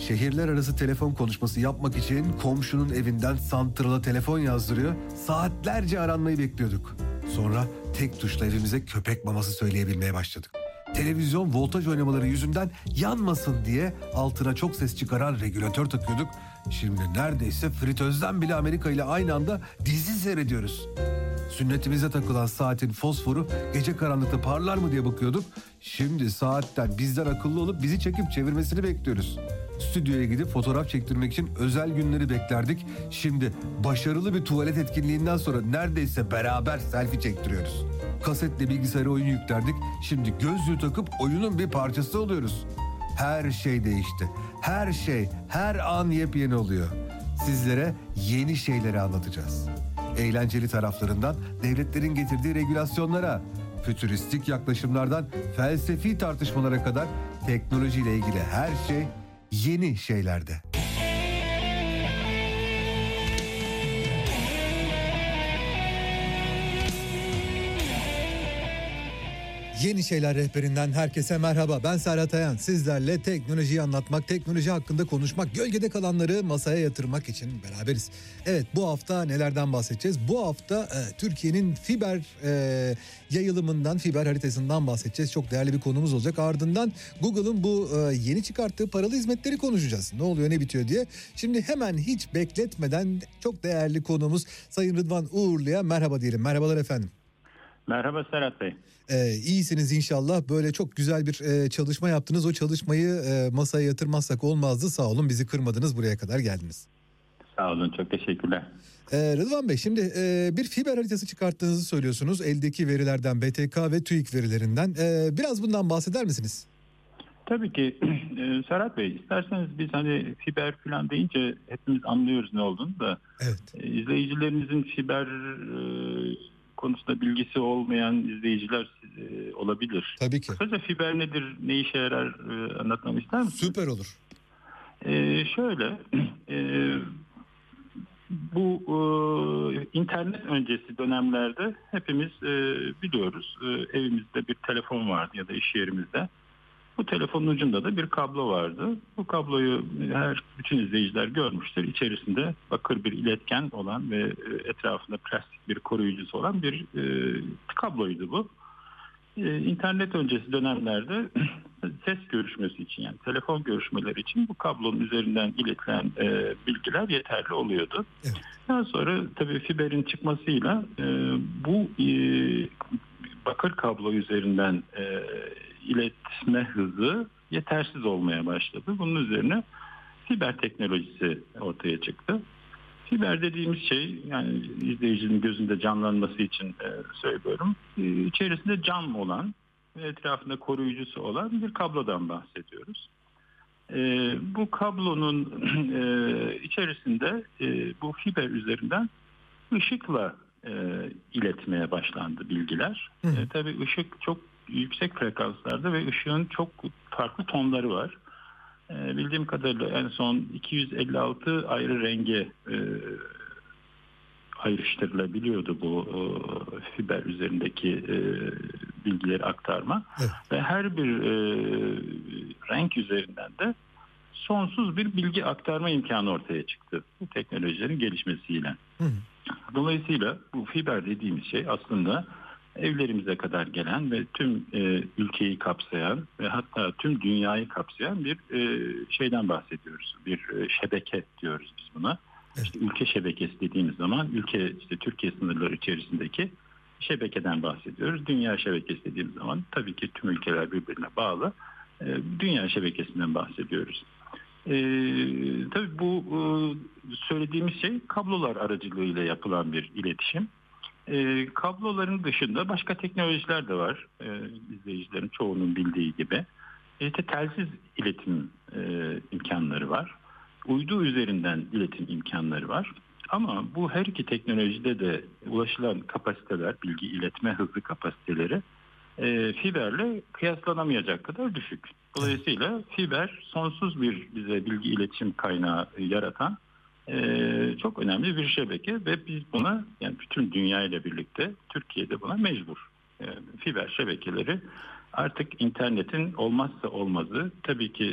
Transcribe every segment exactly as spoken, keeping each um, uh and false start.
Şehirler arası telefon konuşması yapmak için komşunun evinden santrala telefon yazdırıyor. Saatlerce aranmayı bekliyorduk. Sonra tek tuşla evimize köpek maması söyleyebilmeye başladık. Televizyon voltaj oynamaları yüzünden yanmasın diye altına çok ses çıkaran regülatör takıyorduk. Şimdi neredeyse fritözden bile Amerika ile aynı anda dizi seyrediyoruz. Sünnetimize takılan saatin fosforu gece karanlıkta parlar mı diye bakıyorduk. Şimdi saatten bizden akıllı olup bizi çekip çevirmesini bekliyoruz. Stüdyoya gidip fotoğraf çektirmek için özel günleri beklerdik. Şimdi başarılı bir tuvalet etkinliğinden sonra neredeyse beraber selfie çektiriyoruz. Kasetle bilgisayara oyun yüklerdik. Şimdi gözlüğü takıp oyunun bir parçası oluyoruz. Her şey değişti. Her şey, her an yepyeni oluyor. Sizlere yeni şeyleri anlatacağız. Eğlenceli taraflarından devletlerin getirdiği regülasyonlara, fütüristik yaklaşımlardan felsefi tartışmalara kadar teknolojiyle ilgili her şey yeni şeylerde. Yeni Şeyler Rehberinden herkese merhaba. Ben Serhat Ayan. Sizlerle teknolojiyi anlatmak, teknoloji hakkında konuşmak, gölgede kalanları masaya yatırmak için beraberiz. Evet, bu hafta nelerden bahsedeceğiz? Bu hafta e, Türkiye'nin fiber e, yayılımından, fiber haritasından bahsedeceğiz. Çok değerli bir konumuz olacak. Ardından Google'ın bu e, yeni çıkarttığı paralı hizmetleri konuşacağız. Ne oluyor, ne bitiyor diye. Şimdi hemen hiç bekletmeden çok değerli konuğumuz Sayın Rıdvan Uğurlu'ya merhaba diyelim. Merhabalar efendim. Merhaba Serhat Bey. Ee, iyisiniz inşallah. Böyle çok güzel bir e, çalışma yaptınız. O çalışmayı e, masaya yatırmazsak olmazdı. Sağ olun, bizi kırmadınız, buraya kadar geldiniz. Sağ olun, çok teşekkürler. Ee, Rıdvan Bey, şimdi e, bir fiber haritası çıkarttığınızı söylüyorsunuz. Eldeki verilerden, B T K ve TÜİK verilerinden. E, biraz bundan bahseder misiniz? Tabii ki e, Serhat Bey, isterseniz biz hani fiber falan deyince hepimiz anlıyoruz ne olduğunu da. Evet. E, izleyicilerimizin fiber e, konusunda bilgisi olmayan izleyiciler e, olabilir. Tabii ki. Kısaca fiber nedir, ne işe yarar e, anlatmamı ister misiniz? Süper olur. E, şöyle, e, bu e, internet öncesi dönemlerde hepimiz e, biliyoruz, e, evimizde bir telefon vardı ya da iş yerimizde. Bu telefonun ucunda da bir kablo vardı. Bu kabloyu her bütün izleyiciler görmüştür. İçerisinde bakır bir iletken olan ve etrafında plastik bir koruyucusu olan bir e, kabloydu bu. E, internet öncesi dönemlerde ses görüşmesi için, yani telefon görüşmeleri için bu kablonun üzerinden iletilen e, bilgiler yeterli oluyordu. Evet. Daha sonra tabii fiberin çıkmasıyla e, bu e, bakır kablo üzerinden e, iletme hızı yetersiz olmaya başladı. Bunun üzerine fiber teknolojisi ortaya çıktı. Fiber dediğimiz şey, yani izleyicinin gözünde canlanması için e, söylüyorum. E, içerisinde cam olan ve etrafında koruyucusu olan bir kablodan bahsediyoruz. E, bu kablonun e, içerisinde e, bu fiber üzerinden ışıkla e, iletmeye başlandı bilgiler. E, tabii ışık çok yüksek frekanslarda ve ışığın çok farklı tonları var. E, bildiğim kadarıyla en son iki yüz elli altı ayrı renge e, ayrıştırılabiliyordu bu e, fiber üzerindeki e, bilgileri aktarma. Evet. Ve her bir e, renk üzerinden de sonsuz bir bilgi aktarma imkanı ortaya çıktı bu teknolojilerin gelişmesiyle. Hı. Dolayısıyla bu fiber dediğimiz şey aslında evlerimize kadar gelen ve tüm e, ülkeyi kapsayan ve hatta tüm dünyayı kapsayan bir e, şeyden bahsediyoruz. Bir e, şebeke diyoruz biz buna. Evet. İşte ülke şebekesi dediğimiz zaman ülke, işte Türkiye sınırları içerisindeki şebekeden bahsediyoruz. Dünya şebekesi dediğimiz zaman tabii ki tüm ülkeler birbirine bağlı. E, dünya şebekesinden bahsediyoruz. E, tabii bu e, söylediğimiz şey kablolar aracılığıyla yapılan bir iletişim. E, kabloların dışında başka teknolojiler de var. E, izleyicilerin çoğunun bildiği gibi. İşte telsiz iletim e, imkanları var. Uydu üzerinden iletim imkanları var. Ama bu her iki teknolojide de ulaşılan kapasiteler, bilgi iletme hızı kapasiteleri e, fiberle kıyaslanamayacak kadar düşük. Dolayısıyla fiber sonsuz bir bize bilgi iletişim kaynağı yaratan Ee, çok önemli bir şebeke ve biz buna, yani bütün dünya ile birlikte Türkiye'de buna mecbur. Ee, fiber şebekeleri artık internetin olmazsa olmazı. Tabii ki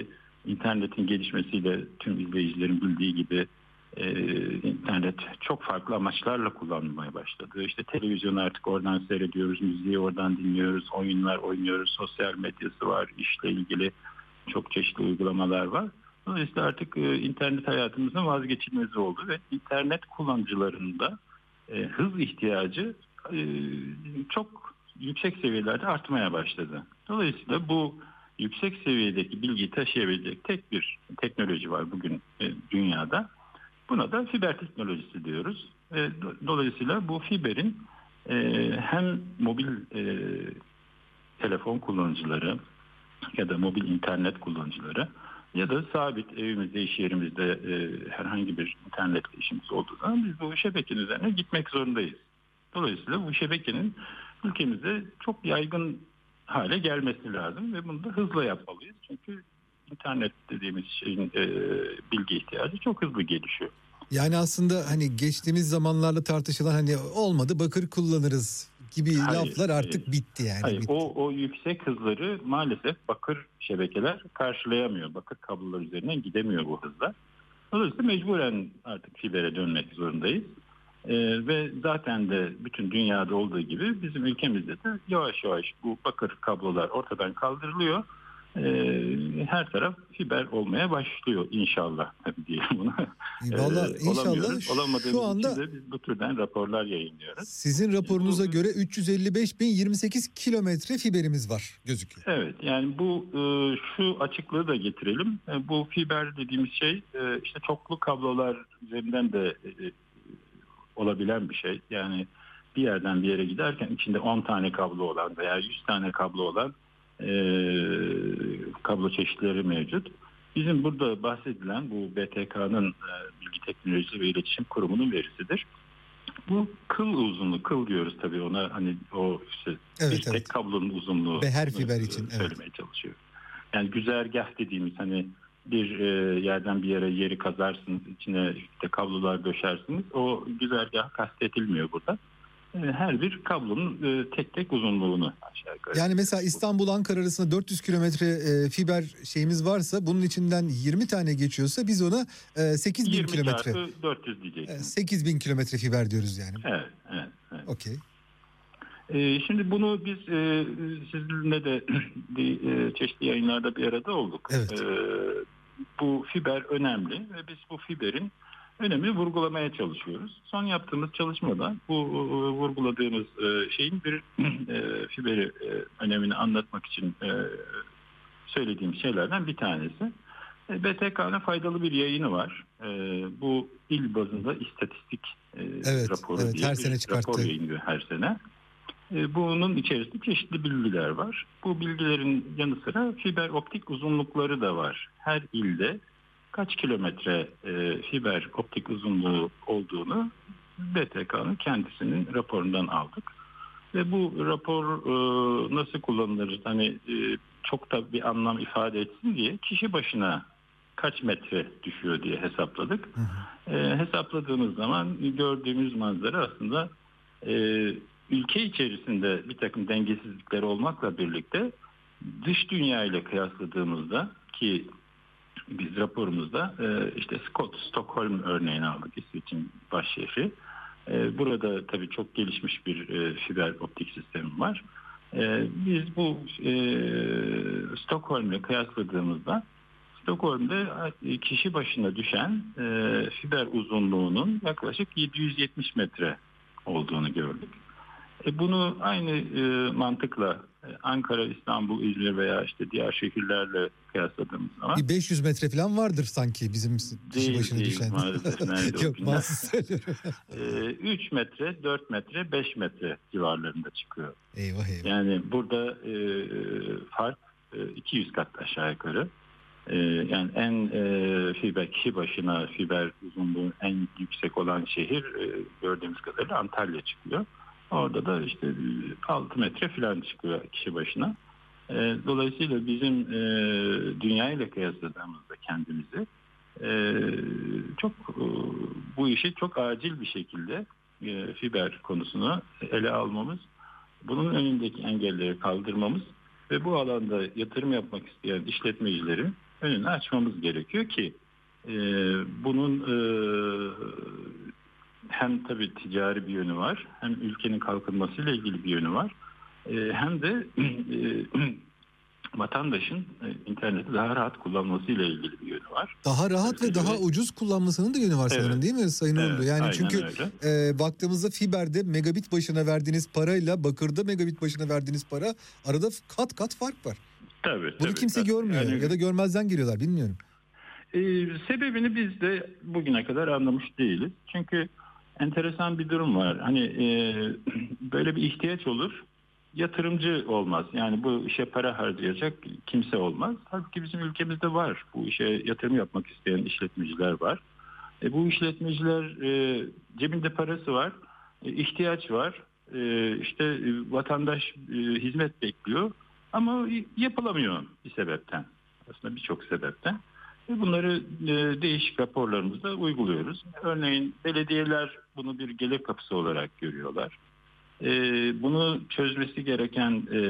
internetin gelişmesiyle tüm izleyicilerin bildiği gibi e, internet çok farklı amaçlarla kullanılmaya başladı. İşte televizyonu artık oradan seyrediyoruz, müziği oradan dinliyoruz, oyunlar oynuyoruz, sosyal medyası var, işle ilgili çok çeşitli uygulamalar var. Dolayısıyla artık e, internet hayatımızın vazgeçilmezi oldu ve internet kullanıcılarında e, hız ihtiyacı e, çok yüksek seviyelerde artmaya başladı. Dolayısıyla bu yüksek seviyedeki bilgiyi taşıyabilecek tek bir teknoloji var bugün e, dünyada. Buna da fiber teknolojisi diyoruz. E, do- dolayısıyla bu fiberin e, hem mobil e, telefon kullanıcıları ya da mobil internet kullanıcıları ya da sabit evimizde, iş yerimizde e, herhangi bir internet işimiz olduğu zaman biz bu şebekenin üzerine gitmek zorundayız. Dolayısıyla bu şebekenin ülkemizde çok yaygın hale gelmesi lazım ve bunu da hızla yapmalıyız. Çünkü internet dediğimiz şeyin e, bilgi ihtiyacı çok hızlı gelişiyor. Yani aslında hani geçtiğimiz zamanlarla tartışılan hani olmadı bakır kullanırız gibi Hayır, laflar artık hayır. bitti yani. Hayır, bitti. o, o yüksek hızları maalesef bakır şebekeler karşılayamıyor. Bakır kablolar üzerinden gidemiyor bu hızla. Dolayısıyla mecburen artık fibere dönmek zorundayız. Ee, ve zaten de bütün dünyada olduğu gibi bizim ülkemizde de yavaş yavaş bu bakır kablolar ortadan kaldırılıyor. Ee, her taraf fiber olmaya başlıyor inşallah tabii diyelim buna. Valla Ee, inşallah olamıyoruz. Olamadığımız şu anda için de biz bu türden raporlar yayınlıyoruz. sizin raporunuza Bu- göre üç yüz elli beş bin yirmi sekiz kilometre fiberimiz var gözüküyor. Evet, yani bu e, şu açıklığı da getirelim. E, bu fiber dediğimiz şey e, işte çoklu kablolar üzerinden de e, olabilen bir şey. Yani bir yerden bir yere giderken içinde on tane kablo olan veya yüz tane kablo olan e, kablo çeşitleri mevcut. Bizim burada bahsedilen bu B T K'nın e, Bilgi Teknolojisi ve İletişim Kurumu'nun verisidir. Bu kıl uzunluğu, kıl diyoruz tabii ona, hani o işte Evet, bir tek evet. kablonun uzunluğu. Beher fiber için, evet. Söylemeye çalışıyor. Yani güzergah dediğimiz, hani bir e, yerden bir yere yeri kazarsınız, içine işte kablolar döşersiniz. O güzergah kastetilmiyor burada. E, her bir kablonun e, tek tek uzunluğunu aşağı yukarı. Yani mesela İstanbul-Ankara arasında dört yüz kilometre e, fiber şeyimiz varsa bunun içinden yirmi tane geçiyorsa biz ona e, sekiz bin yirmi kilometre. çarpı dört yüz E, diyeceksiniz. sekiz bin kilometre fiber diyoruz yani. Evet, evet, evet. Okey. Ee, Şimdi bunu biz e, sizinle de bir, e, çeşitli yayınlarda bir arada olduk. Evet. Ee, bu fiber önemli ve biz bu fiberin önemini vurgulamaya çalışıyoruz. Son yaptığımız çalışmada bu e, vurguladığımız e, şeyin bir e, fiberi e, önemini anlatmak için e, söylediğim şeylerden bir tanesi. E, B T K'nın faydalı bir yayını var. E, bu il bazında istatistik e, Evet, raporu evet, diye her bir sene çıkarttı. rapor yayınlıyor her sene. Bunun içerisinde çeşitli bilgiler var. Bu bilgilerin yanı sıra fiber optik uzunlukları da var. Her ilde kaç kilometre e, fiber optik uzunluğu olduğunu B T K'nın kendisinin raporundan aldık. Ve bu rapor e, nasıl kullanılır? Hani e, çok da bir anlam ifade etsin diye kişi başına kaç metre düşüyor diye hesapladık. Hı hı. E, hesapladığımız zaman gördüğümüz manzara aslında e, ülke içerisinde bir takım dengesizlikler olmakla birlikte dış dünya ile kıyasladığımızda, ki biz raporumuzda işte Scott, Stockholm örneğini aldık, İsveç'in baş şehri. Burada tabii çok gelişmiş bir fiber optik sistemi var. Biz bu Stockholm ile kıyasladığımızda Stockholm'da kişi başına düşen fiber uzunluğunun yaklaşık yedi yüz yetmiş metre olduğunu gördük. E bunu aynı e, mantıkla e, Ankara, İstanbul, İzmir veya işte diğer şehirlerle kıyasladığımız zaman Bir beş yüz metre falan vardır sanki bizim kişi değil, başına değil düşen. maalesef. Nerede o Yok, günler? mahsus söylüyorum. e, üç metre, dört metre, beş metre civarlarında çıkıyor. Eyvah eyvah. Yani burada e, fark e, iki yüz kat aşağı yukarı. E, yani en e, fiber kişi başına fiber uzunluğu en yüksek olan şehir e, gördüğümüz kadarıyla Antalya çıkıyor. Orada da işte altı metre falan çıkıyor kişi başına. E, dolayısıyla bizim e, dünya ile kıyasladığımızda kendimizi e, çok e, bu işi çok acil bir şekilde e, fiber konusunu ele almamız, bunun önündeki engelleri kaldırmamız ve bu alanda yatırım yapmak isteyen işletmecilerin önünü açmamız gerekiyor ki e, bunun e, hem tabii ticari bir yönü var, hem ülkenin kalkınmasıyla ilgili bir yönü var, e, hem de e, vatandaşın e, interneti daha rahat kullanmasıyla ilgili bir yönü var. Daha rahat ve daha ucuz kullanmasının da yönü var sanırım, Evet. değil mi Sayın Evet, Uğurlu? Yani aynen çünkü e, baktığımızda fiberde megabit başına verdiğiniz parayla bakırda megabit başına verdiğiniz para arada kat kat fark var. Tabii, Bunu tabii. kimse tabii. görmüyor Yani, ya da görmezden geliyorlar, bilmiyorum. E, sebebini biz de bugüne kadar anlamış değiliz. Çünkü enteresan bir durum var. Hani e, böyle bir ihtiyaç olur. Yatırımcı olmaz. Yani bu işe para harcayacak kimse olmaz. Halbuki bizim ülkemizde var. Bu işe yatırım yapmak isteyen işletmeciler var. E, bu işletmeciler e, cebinde parası var, e, ihtiyaç var. E, işte e, vatandaş e, hizmet bekliyor ama yapılamıyor bir sebepten. Aslında birçok sebepten. E, bunları e, değişik raporlarımızda uyguluyoruz. Örneğin belediyeler bunu bir gelir kapısı olarak görüyorlar. E, bunu çözmesi gereken e,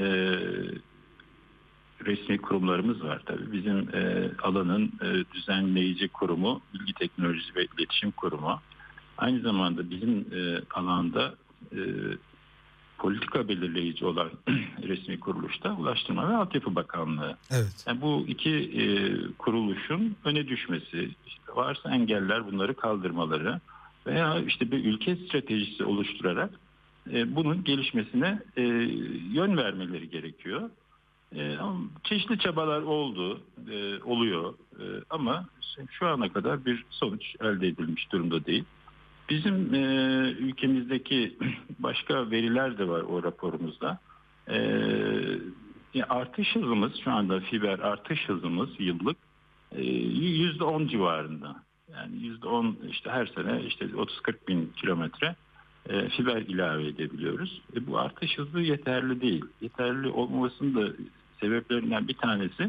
resmi kurumlarımız var tabii. Bizim e, alanın e, düzenleyici kurumu, Bilgi Teknolojisi ve İletişim Kurumu. Aynı zamanda bizim e, alanda e, politika belirleyici olan resmi kuruluşta Ulaştırma ve Altyapı Bakanlığı. Evet. Yani bu iki e, kuruluşun öne düşmesi, işte varsa engeller bunları kaldırmaları veya işte bir ülke stratejisi oluşturarak e, bunun gelişmesine e, yön vermeleri gerekiyor. E, çeşitli çabalar oldu, e, oluyor e, ama şu ana kadar bir sonuç elde edilmiş durumda değil. Bizim e, ülkemizdeki başka veriler de var o raporumuzda. E, yani artış hızımız şu anda fiber artış hızımız yıllık e, yüzde on civarında. Yani yüzde on işte her sene işte otuz kırk bin kilometre e, fiber ilave edebiliyoruz. E, bu artış hızı yeterli değil. Yeterli olmamasının da sebeplerinden bir tanesi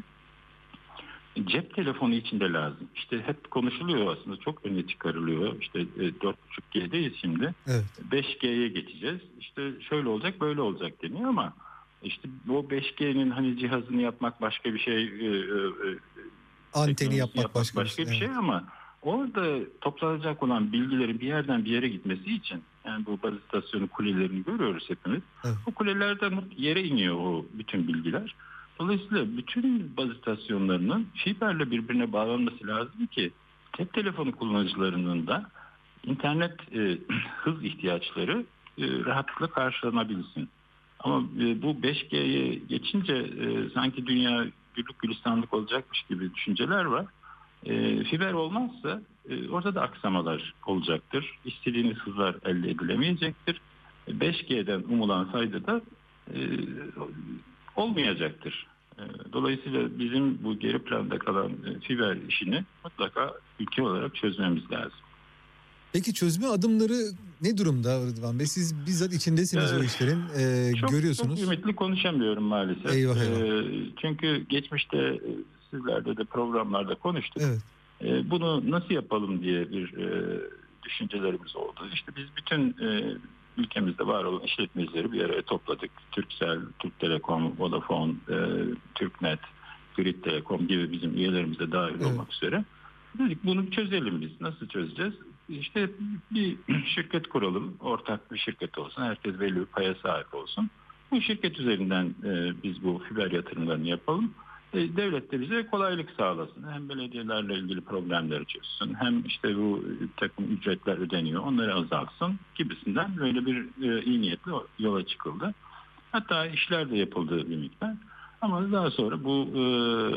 cep telefonu içinde lazım. İşte hep konuşuluyor aslında, çok öne çıkarılıyor. İşte dört buçuk G'deyiz şimdi. Evet. beş G'ye geçeceğiz. İşte şöyle olacak, böyle olacak deniyor ama işte o beş G'nin hani cihazını yapmak başka bir şey, e, e, anteni yapmak, yapmak başka, başka bir şey, şey evet. Ama orada toplanacak olan bilgilerin bir yerden bir yere gitmesi için, yani bu baz istasyonu kulelerini görüyoruz hepimiz. Evet. O kulelerden yere iniyor o bütün bilgiler. Dolayısıyla bütün baz istasyonlarının fiberle birbirine bağlanması lazım ki cep telefonu kullanıcılarının da internet e, hız ihtiyaçları e, rahatlıkla karşılanabilsin. Ama e, bu beş G'ye geçince e, sanki dünya güllük gülistanlık olacakmış gibi düşünceler var. E, fiber olmazsa e, orada da aksamalar olacaktır. İstediğiniz hızlar elde edilemeyecektir. E, beş G'den umulan fayda da e, olmayacaktır. Dolayısıyla bizim bu geri planda kalan fiber işini mutlaka ülke olarak çözmemiz lazım. Peki çözme adımları ne durumda Rıdvan Bey? Siz bizzat içindesiniz ee, o işlerin, e, çok, görüyorsunuz. Çok ümitli konuşamıyorum maalesef. Eyvah eyvah. E, çünkü geçmişte sizlerde de programlarda konuştuk. Evet. E, bunu nasıl yapalım diye bir e, düşüncelerimiz oldu. İşte biz bütün e, ülkemizde var olan işletmecileri bir araya topladık. Turkcell, Türk Telekom, Vodafone, e, Türknet, Grid Telekom gibi bizim üyelerimiz de dahil evet. olmak üzere. Dedik bunu çözelim biz. Nasıl çözeceğiz? İşte bir şirket kuralım. Ortak bir şirket olsun. Herkes belli bir paya sahip olsun. Bu şirket üzerinden e, biz bu fiber yatırımlarını yapalım. E, devlet de bize kolaylık sağlasın. Hem belediyelerle ilgili problemleri çözsün. Hem işte bu takım ücretler ödeniyor. Onları azaltsın gibisinden böyle bir e, iyi niyetle yola çıkıldı. Hatta işler de yapıldı bir miktar. Ama daha sonra bu e,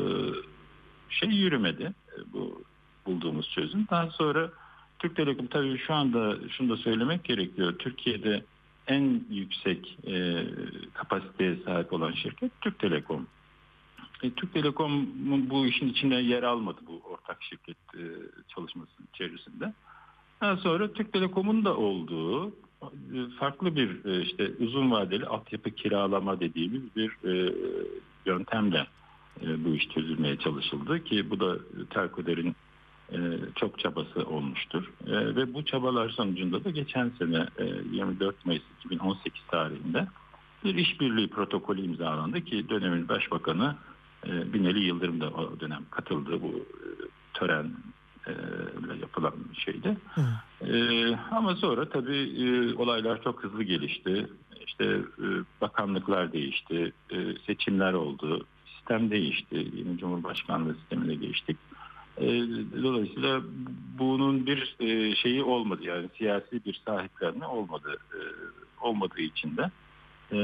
şey yürümedi. E, bu bulduğumuz çözüm. Daha sonra Türk Telekom, tabii şu anda şunu da söylemek gerekiyor. Türkiye'de en yüksek e, kapasiteye sahip olan şirket Türk Telekom. E, Türk Telekom'un bu işin içinde yer almadı bu ortak şirket e, çalışmasının içerisinde. Daha sonra Türk Telekom'un da olduğu e, farklı bir e, işte uzun vadeli altyapı kiralama dediğimiz bir e, yöntemle e, bu iş çözülmeye çalışıldı ki bu da Telkoder'in e, çok çabası olmuştur. E, ve bu çabalar sonucunda da geçen sene e, yirmi dört Mayıs iki bin on sekiz tarihinde bir işbirliği protokolü imzalandı ki dönemin başbakanı E, Binali Yıldırım da o dönem katıldı bu e, törenle yapılan şeydi. E, ama sonra tabii e, olaylar çok hızlı gelişti. İşte e, bakanlıklar değişti, e, seçimler oldu, sistem değişti, yeni Cumhurbaşkanlığı sistemine geçtik. E, dolayısıyla bunun bir e, şeyi olmadı, yani siyasi bir sahiplenme olmadı, e, olmadığı için de e,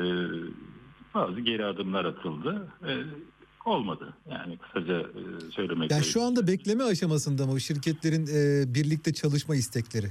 bazı geri adımlar atıldı. E, olmadı. Yani kısaca e, söylemek Yani şu anda gerekirse. bekleme aşamasında mı şirketlerin e, birlikte çalışma istekleri?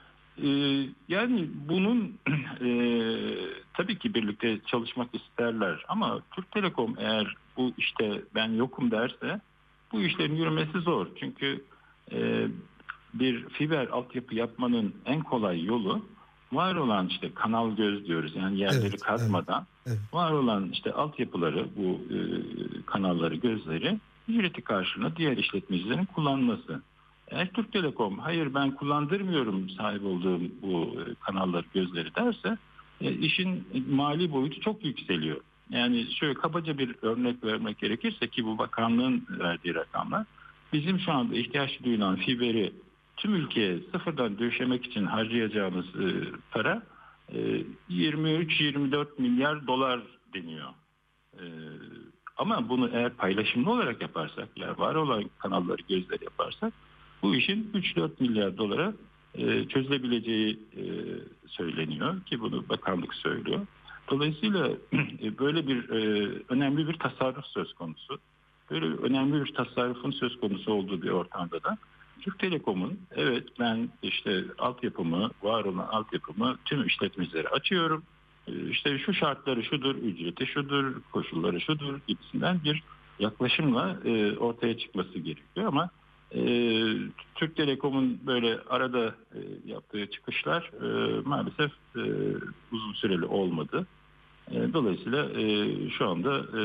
Ee, yani bunun e, tabii ki birlikte çalışmak isterler ama Türk Telekom eğer bu işte ben yokum derse bu işlerin yürümesi zor. Çünkü e, bir fiber altyapı yapmanın en kolay yolu var olan işte kanal göz diyoruz, yani yerleri Evet, kazmadan evet, evet. var olan işte altyapıları, bu e, kanalları, gözleri ücreti karşılığında diğer işletmecilerin kullanması. Eğer Türk Telekom hayır ben kullandırmıyorum sahip olduğum bu kanalları, gözleri derse e, işin mali boyutu çok yükseliyor. Yani şöyle kabaca bir örnek vermek gerekirse, ki bu bakanlığın verdiği rakamlar, bizim şu anda ihtiyaç duyulan fiberi tüm ülkeye sıfırdan döşemek için harcayacağımız e, para e, yirmi üç yirmi dört milyar dolar deniyor. E, ama bunu eğer paylaşımlı olarak yaparsak, yani var olan kanalları, gözleri yaparsak bu işin üç dört milyar dolara e, çözülebileceği e, söyleniyor, ki bunu bakanlık söylüyor. Dolayısıyla e, böyle bir e, önemli bir tasarruf söz konusu. Böyle önemli bir tasarrufun söz konusu olduğu bir ortamda da Türk Telekom'un evet ben işte altyapımı, var olan altyapımı tüm işletmecilere açıyorum. E, işte şu şartları şudur, ücreti şudur, koşulları şudur gibisinden bir yaklaşımla e, ortaya çıkması gerekiyor ama Ee, Türk Telekom'un böyle arada e, yaptığı çıkışlar e, maalesef e, uzun süreli olmadı. E, dolayısıyla e, şu anda e,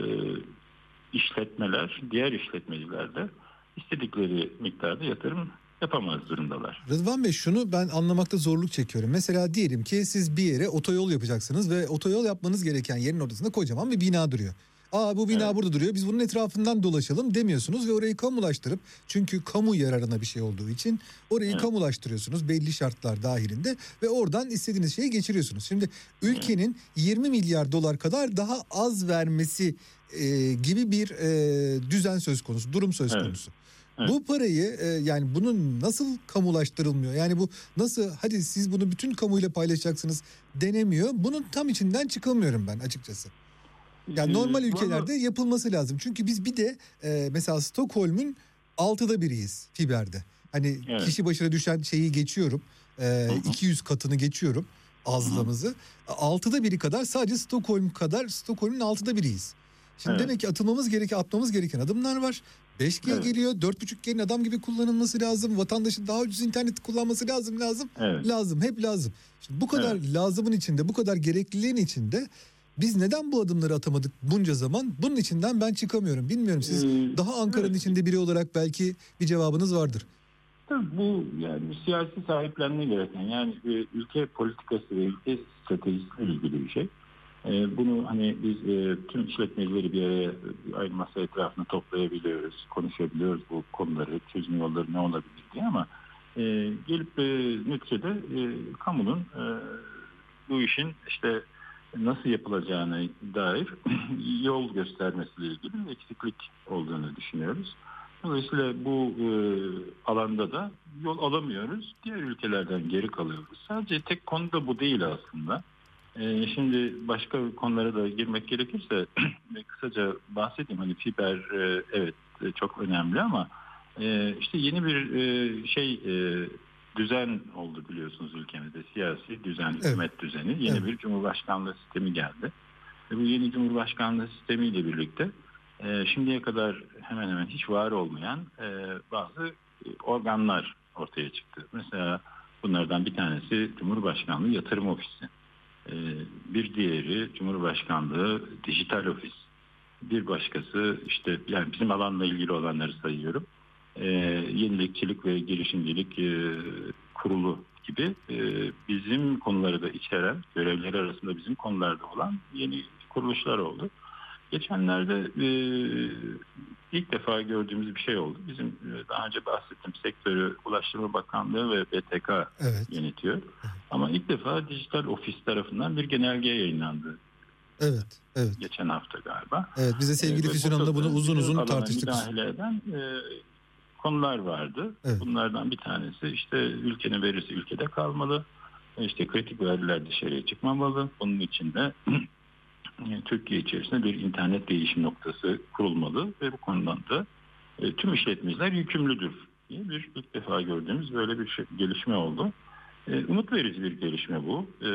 işletmeler, diğer işletmeciler de istedikleri miktarda yatırım yapamaz durumdalar. Rıdvan Bey, şunu ben anlamakta zorluk çekiyorum. Mesela diyelim ki siz bir yere otoyol yapacaksınız ve otoyol yapmanız gereken yerin ortasında kocaman bir bina duruyor. Aa bu bina Evet. burada duruyor, biz bunun etrafından dolaşalım demiyorsunuz ve orayı kamulaştırıp, çünkü kamu yararına bir şey olduğu için orayı Evet. kamulaştırıyorsunuz belli şartlar dahilinde ve oradan istediğiniz şeyi geçiriyorsunuz. Şimdi ülkenin yirmi milyar dolar kadar daha az vermesi e, gibi bir e, düzen söz konusu, durum söz Evet. konusu. Evet. Bu parayı e, yani bunun nasıl kamulaştırılmıyor? Yani bu nasıl, hadi siz bunu bütün kamuyla paylaşacaksınız denemiyor. Bunun tam içinden çıkamıyorum ben açıkçası. Yani normal Ee, ülkelerde vallahi- yapılması lazım. Çünkü biz bir de e, mesela Stockholm'un altıda biriyiz fiberde. Hani Evet. kişi başına düşen şeyi geçiyorum. E, iki yüz katını geçiyorum azlığımızı. Altıda biri kadar, sadece Stockholm kadar, Stockholm'un altıda biriyiz. Şimdi Evet. demek ki atılmamız gereken, atmamız gereken adımlar var. beş G Evet. geliyor. dört buçuk G'nin adam gibi kullanılması lazım. Vatandaşın daha ucuz interneti kullanması lazım, lazım. Evet. Lazım, hep lazım. Şimdi bu kadar lazımın içinde, bu kadar gerekliliğin içinde biz neden bu adımları atamadık bunca zaman? Bunun içinden ben çıkamıyorum. Bilmiyorum, siz Ee, daha Ankara'nın evet. içinde biri olarak belki bir cevabınız vardır. Tabii bu yani siyasi sahiplenme gereken, yani e, ülke politikası ve ülke stratejisiyle ilgili bir şey. E, bunu hani biz e, tüm işletmecileri bir araya, bir aynı masa etrafında toplayabiliyoruz, konuşabiliyoruz bu konuları, çözüm yolları ne olabilir diye, ama e, gelip e, neticede e, kamunun e, bu işin işte nasıl yapılacağına dair yol göstermesiyle ilgili bir eksiklik olduğunu düşünüyoruz. Dolayısıyla bu e, alanda da yol alamıyoruz. Diğer ülkelerden geri kalıyoruz. Sadece tek konu da bu değil aslında. E, şimdi başka konulara da girmek gerekirse kısaca bahsedeyim. Hani fiber e, evet e, çok önemli ama e, işte yeni bir e, şey e, düzen oldu biliyorsunuz ülkemizde. Siyasi düzen, hükümet evet. düzeni. Yeni evet. bir cumhurbaşkanlığı sistemi geldi. Ve bu yeni cumhurbaşkanlığı sistemiyle birlikte e, şimdiye kadar hemen hemen hiç var olmayan e, bazı organlar ortaya çıktı. Mesela bunlardan bir tanesi Cumhurbaşkanlığı Yatırım Ofisi. E, bir diğeri Cumhurbaşkanlığı Dijital Ofis. Bir başkası işte yani bizim alanla ilgili olanları sayıyorum. E, yenilikçilik ve girişimcilik e, kurulu gibi e, bizim konuları da içeren, görevleri arasında bizim konularda olan yeni kuruluşlar oldu. Geçenlerde e, ilk defa gördüğümüz bir şey oldu. Bizim e, daha önce bahsettiğim sektörü Ulaştırma Bakanlığı ve B T K Evet. yönetiyor. Ama ilk defa Dijital Ofis tarafından bir genelge yayınlandı. Evet, evet. Geçen hafta galiba. Evet, biz de sevgili Ee, Füsun Hanım'la bunu uzun uzun tartıştık. Müdahale eden e, konular vardı. Evet. Bunlardan bir tanesi işte ülkenin verisi ülkede kalmalı. İşte kritik veriler dışarıya çıkmamalı. Bunun için de Türkiye içerisinde bir internet değişim noktası kurulmalı ve bu konudan da e, tüm işletmeciler yükümlüdür diye bir ilk defa gördüğümüz böyle bir şey, gelişme oldu. E, umut verici bir gelişme bu. E,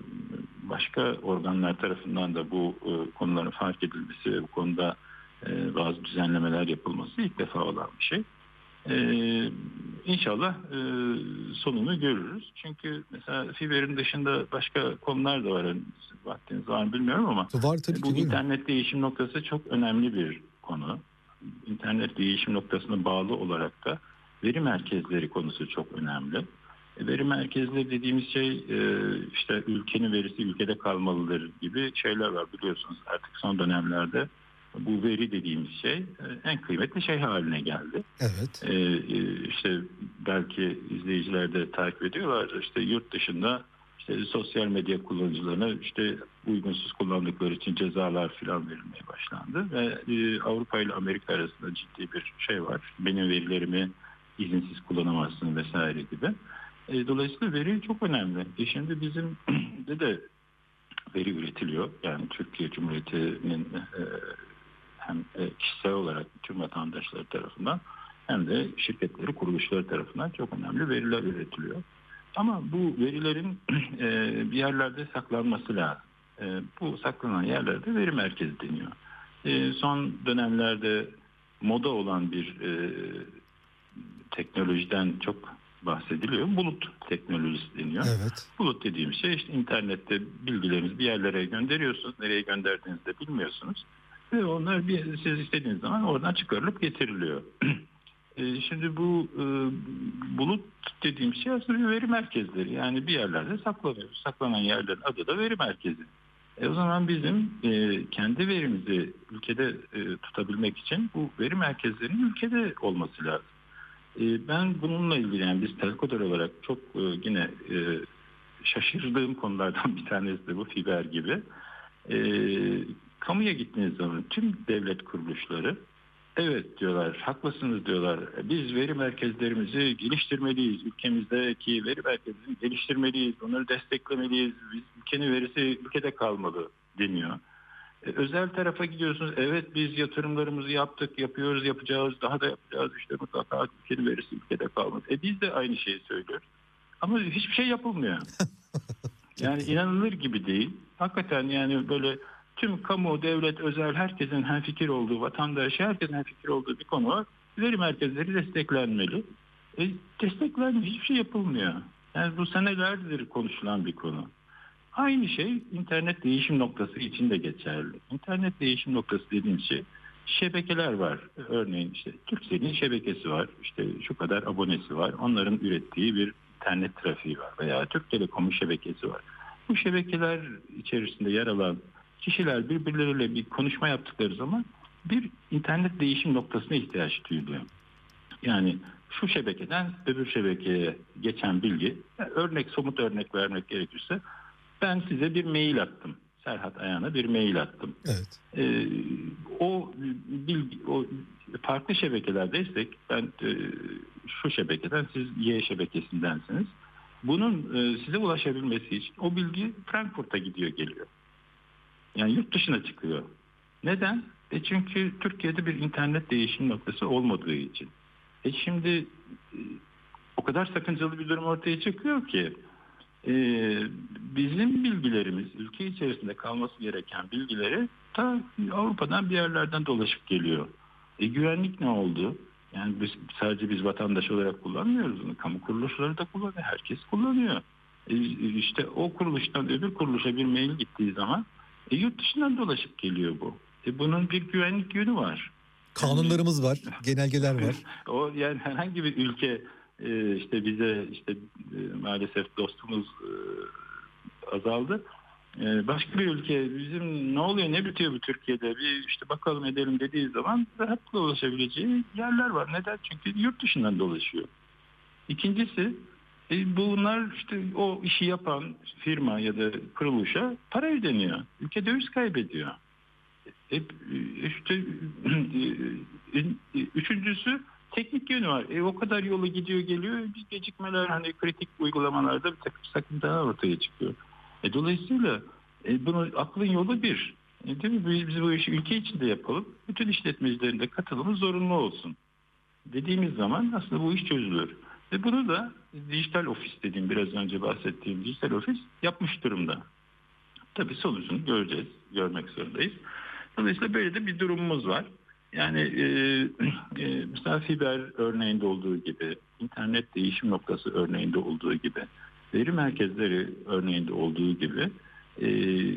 başka organlar tarafından da bu e, konuların fark edilmesi ve bu konuda e, bazı düzenlemeler yapılması ilk defa olan bir şey. Ee, inşallah e, sonunu görürüz. Çünkü mesela fiberin dışında başka konular da var. Yani, vaktiniz var mı bilmiyorum ama Var tabii bu ki. internet değişim noktası çok önemli bir konu. İnternet değişim noktasına bağlı olarak da veri merkezleri konusu çok önemli. E, veri merkezleri dediğimiz şey e, işte ülkenin verisi ülkede kalmalıdır gibi şeyler var, biliyorsunuz artık son dönemlerde. Bu veri dediğimiz şey en kıymetli şey haline geldi. Evet. Ee, işte belki izleyiciler de takip ediyorlar. İşte yurt dışında işte sosyal medya kullanıcılarına işte uygunsuz kullandıkları için cezalar filan verilmeye başlandı. Ve e, Avrupa ile Amerika arasında ciddi bir şey var. Benim verilerimi izinsiz kullanamazsın vesaire gibi. E, dolayısıyla veri çok önemli. E şimdi bizim de de veri üretiliyor. Yani Türkiye Cumhuriyeti'nin e, hem kişisel olarak tüm vatandaşlar tarafından hem de şirketleri, kuruluşları tarafından çok önemli veriler üretiliyor. Ama bu verilerin bir yerlerde saklanması lazım. Bu saklanan yerlerde veri merkezi deniyor. Son dönemlerde moda olan bir teknolojiden çok bahsediliyor. Bulut teknolojisi deniyor. Evet. Bulut dediğim şey işte internette bilgilerinizi bir yerlere gönderiyorsunuz. Nereye gönderdiğinizi de bilmiyorsunuz. Ve onlar bir, siz istediğiniz zaman oradan çıkarılıp getiriliyor. e, şimdi bu e, bulut dediğim şey aslında bir veri merkezleri. Yani bir yerlerde saklanıyor. Saklanan yerlerin adı da veri merkezi. E, o zaman bizim e, kendi verimizi ülkede e, tutabilmek için bu veri merkezlerinin ülkede olması lazım. E, ben bununla ilgili yani biz Telkodar olarak çok e, yine e, şaşırdığım konulardan bir tanesi de bu fiber gibi. E, kamuya gittiğiniz zaman tüm devlet kuruluşları evet diyorlar, haklısınız diyorlar. Biz veri merkezlerimizi geliştirmeliyiz. Ülkemizdeki veri merkezlerini geliştirmeliyiz. Onları desteklemeliyiz. Biz, ülkenin verisi ülkede kalmalı deniyor. E, özel tarafa gidiyorsunuz. Evet biz yatırımlarımızı yaptık, yapıyoruz, yapacağız. Daha da yapacağız. İşte mutlaka ülkenin verisi ülkede kalmalı. E biz de aynı şeyi söylüyoruz. Ama hiçbir şey yapılmıyor. Yani inanılır gibi değil. Hakikaten yani böyle tüm kamu, devlet, özel herkesin hemfikir olduğu, vatandaş herkesin hemfikir olduğu bir konu var. Veri merkezleri desteklenmeli. E, desteklenmiyor, hiçbir şey yapılmıyor. Yani bu senelerdir konuşulan bir konu. Aynı şey internet değişim noktası için de geçerli. İnternet değişim noktası dediğim şey şebekeler var. Örneğin işte Turkcell'in şebekesi var. İşte şu kadar abonesi var. Onların ürettiği bir internet trafiği var. Veya Türk Telekom'un şebekesi var. Bu şebekeler içerisinde yer alan kişiler birbirleriyle bir konuşma yaptıkları zaman bir internet değişim noktasına ihtiyaç duyuluyor. Yani şu şebekeden öbür şebekeye geçen bilgi, örnek somut örnek vermek gerekirse ben size bir mail attım. Serhat Ayan'a bir mail attım. Evet. Ee, o bilgi, o farklı şebekelerdeysek ben e, şu şebekeden siz Y şebekesindensiniz. Bunun e, size ulaşabilmesi için o bilgi Frankfurt'a gidiyor geliyor. Yani yurt dışına çıkıyor. Neden? E çünkü Türkiye'de bir internet değişim noktası olmadığı için. E şimdi e, o kadar sakıncalı bir durum ortaya çıkıyor ki e, bizim bilgilerimiz, ülke içerisinde kalması gereken bilgileri ta Avrupa'dan bir yerlerden dolaşıp geliyor. E güvenlik ne oldu? Yani biz, sadece biz vatandaş olarak kullanmıyoruz bunu. Kamu kuruluşları da kullanıyor. Herkes kullanıyor. E, işte o kuruluştan öbür kuruluşa bir mail gittiği zaman E, yurt dışından dolaşıp geliyor bu. E, bunun bir güvenlik yönü var. Kanunlarımız var, genelgeler var. O yani herhangi bir ülke e, işte bize işte e, maalesef dostumuz e, azaldı. Ee, başka bir ülke bizim ne oluyor ne bitiyor bu Türkiye'de bir işte bakalım edelim dediği zaman rahatlıkla ulaşabileceği yerler var. Neden? Çünkü yurt dışından dolaşıyor. İkincisi e, bunlar işte o işi yapan firma ya da kuruluşa para ödeniyor. Ülke döviz kaybediyor. E, işte e, e, üçüncüsü teknik yönü var. E, o kadar yolu gidiyor geliyor. Bir gecikmeler hani kritik uygulamalarda bir takım sakıncalar ortaya çıkıyor. E, dolayısıyla e, bunu aklın yolu bir. E, değil mi? Biz, biz bu işi ülke içinde yapalım. Bütün işletmecilerin de katılımı zorunlu olsun. Dediğimiz zaman aslında bu iş çözülür. Ve bunu da dijital ofis dediğim biraz önce bahsettiğim dijital ofis yapmış durumda. Tabii sonucunu göreceğiz, görmek zorundayız. Dolayısıyla böyle de bir durumumuz var. Yani e, e, mesela fiber örneğinde olduğu gibi, internet değişim noktası örneğinde olduğu gibi, veri merkezleri örneğinde olduğu gibi e,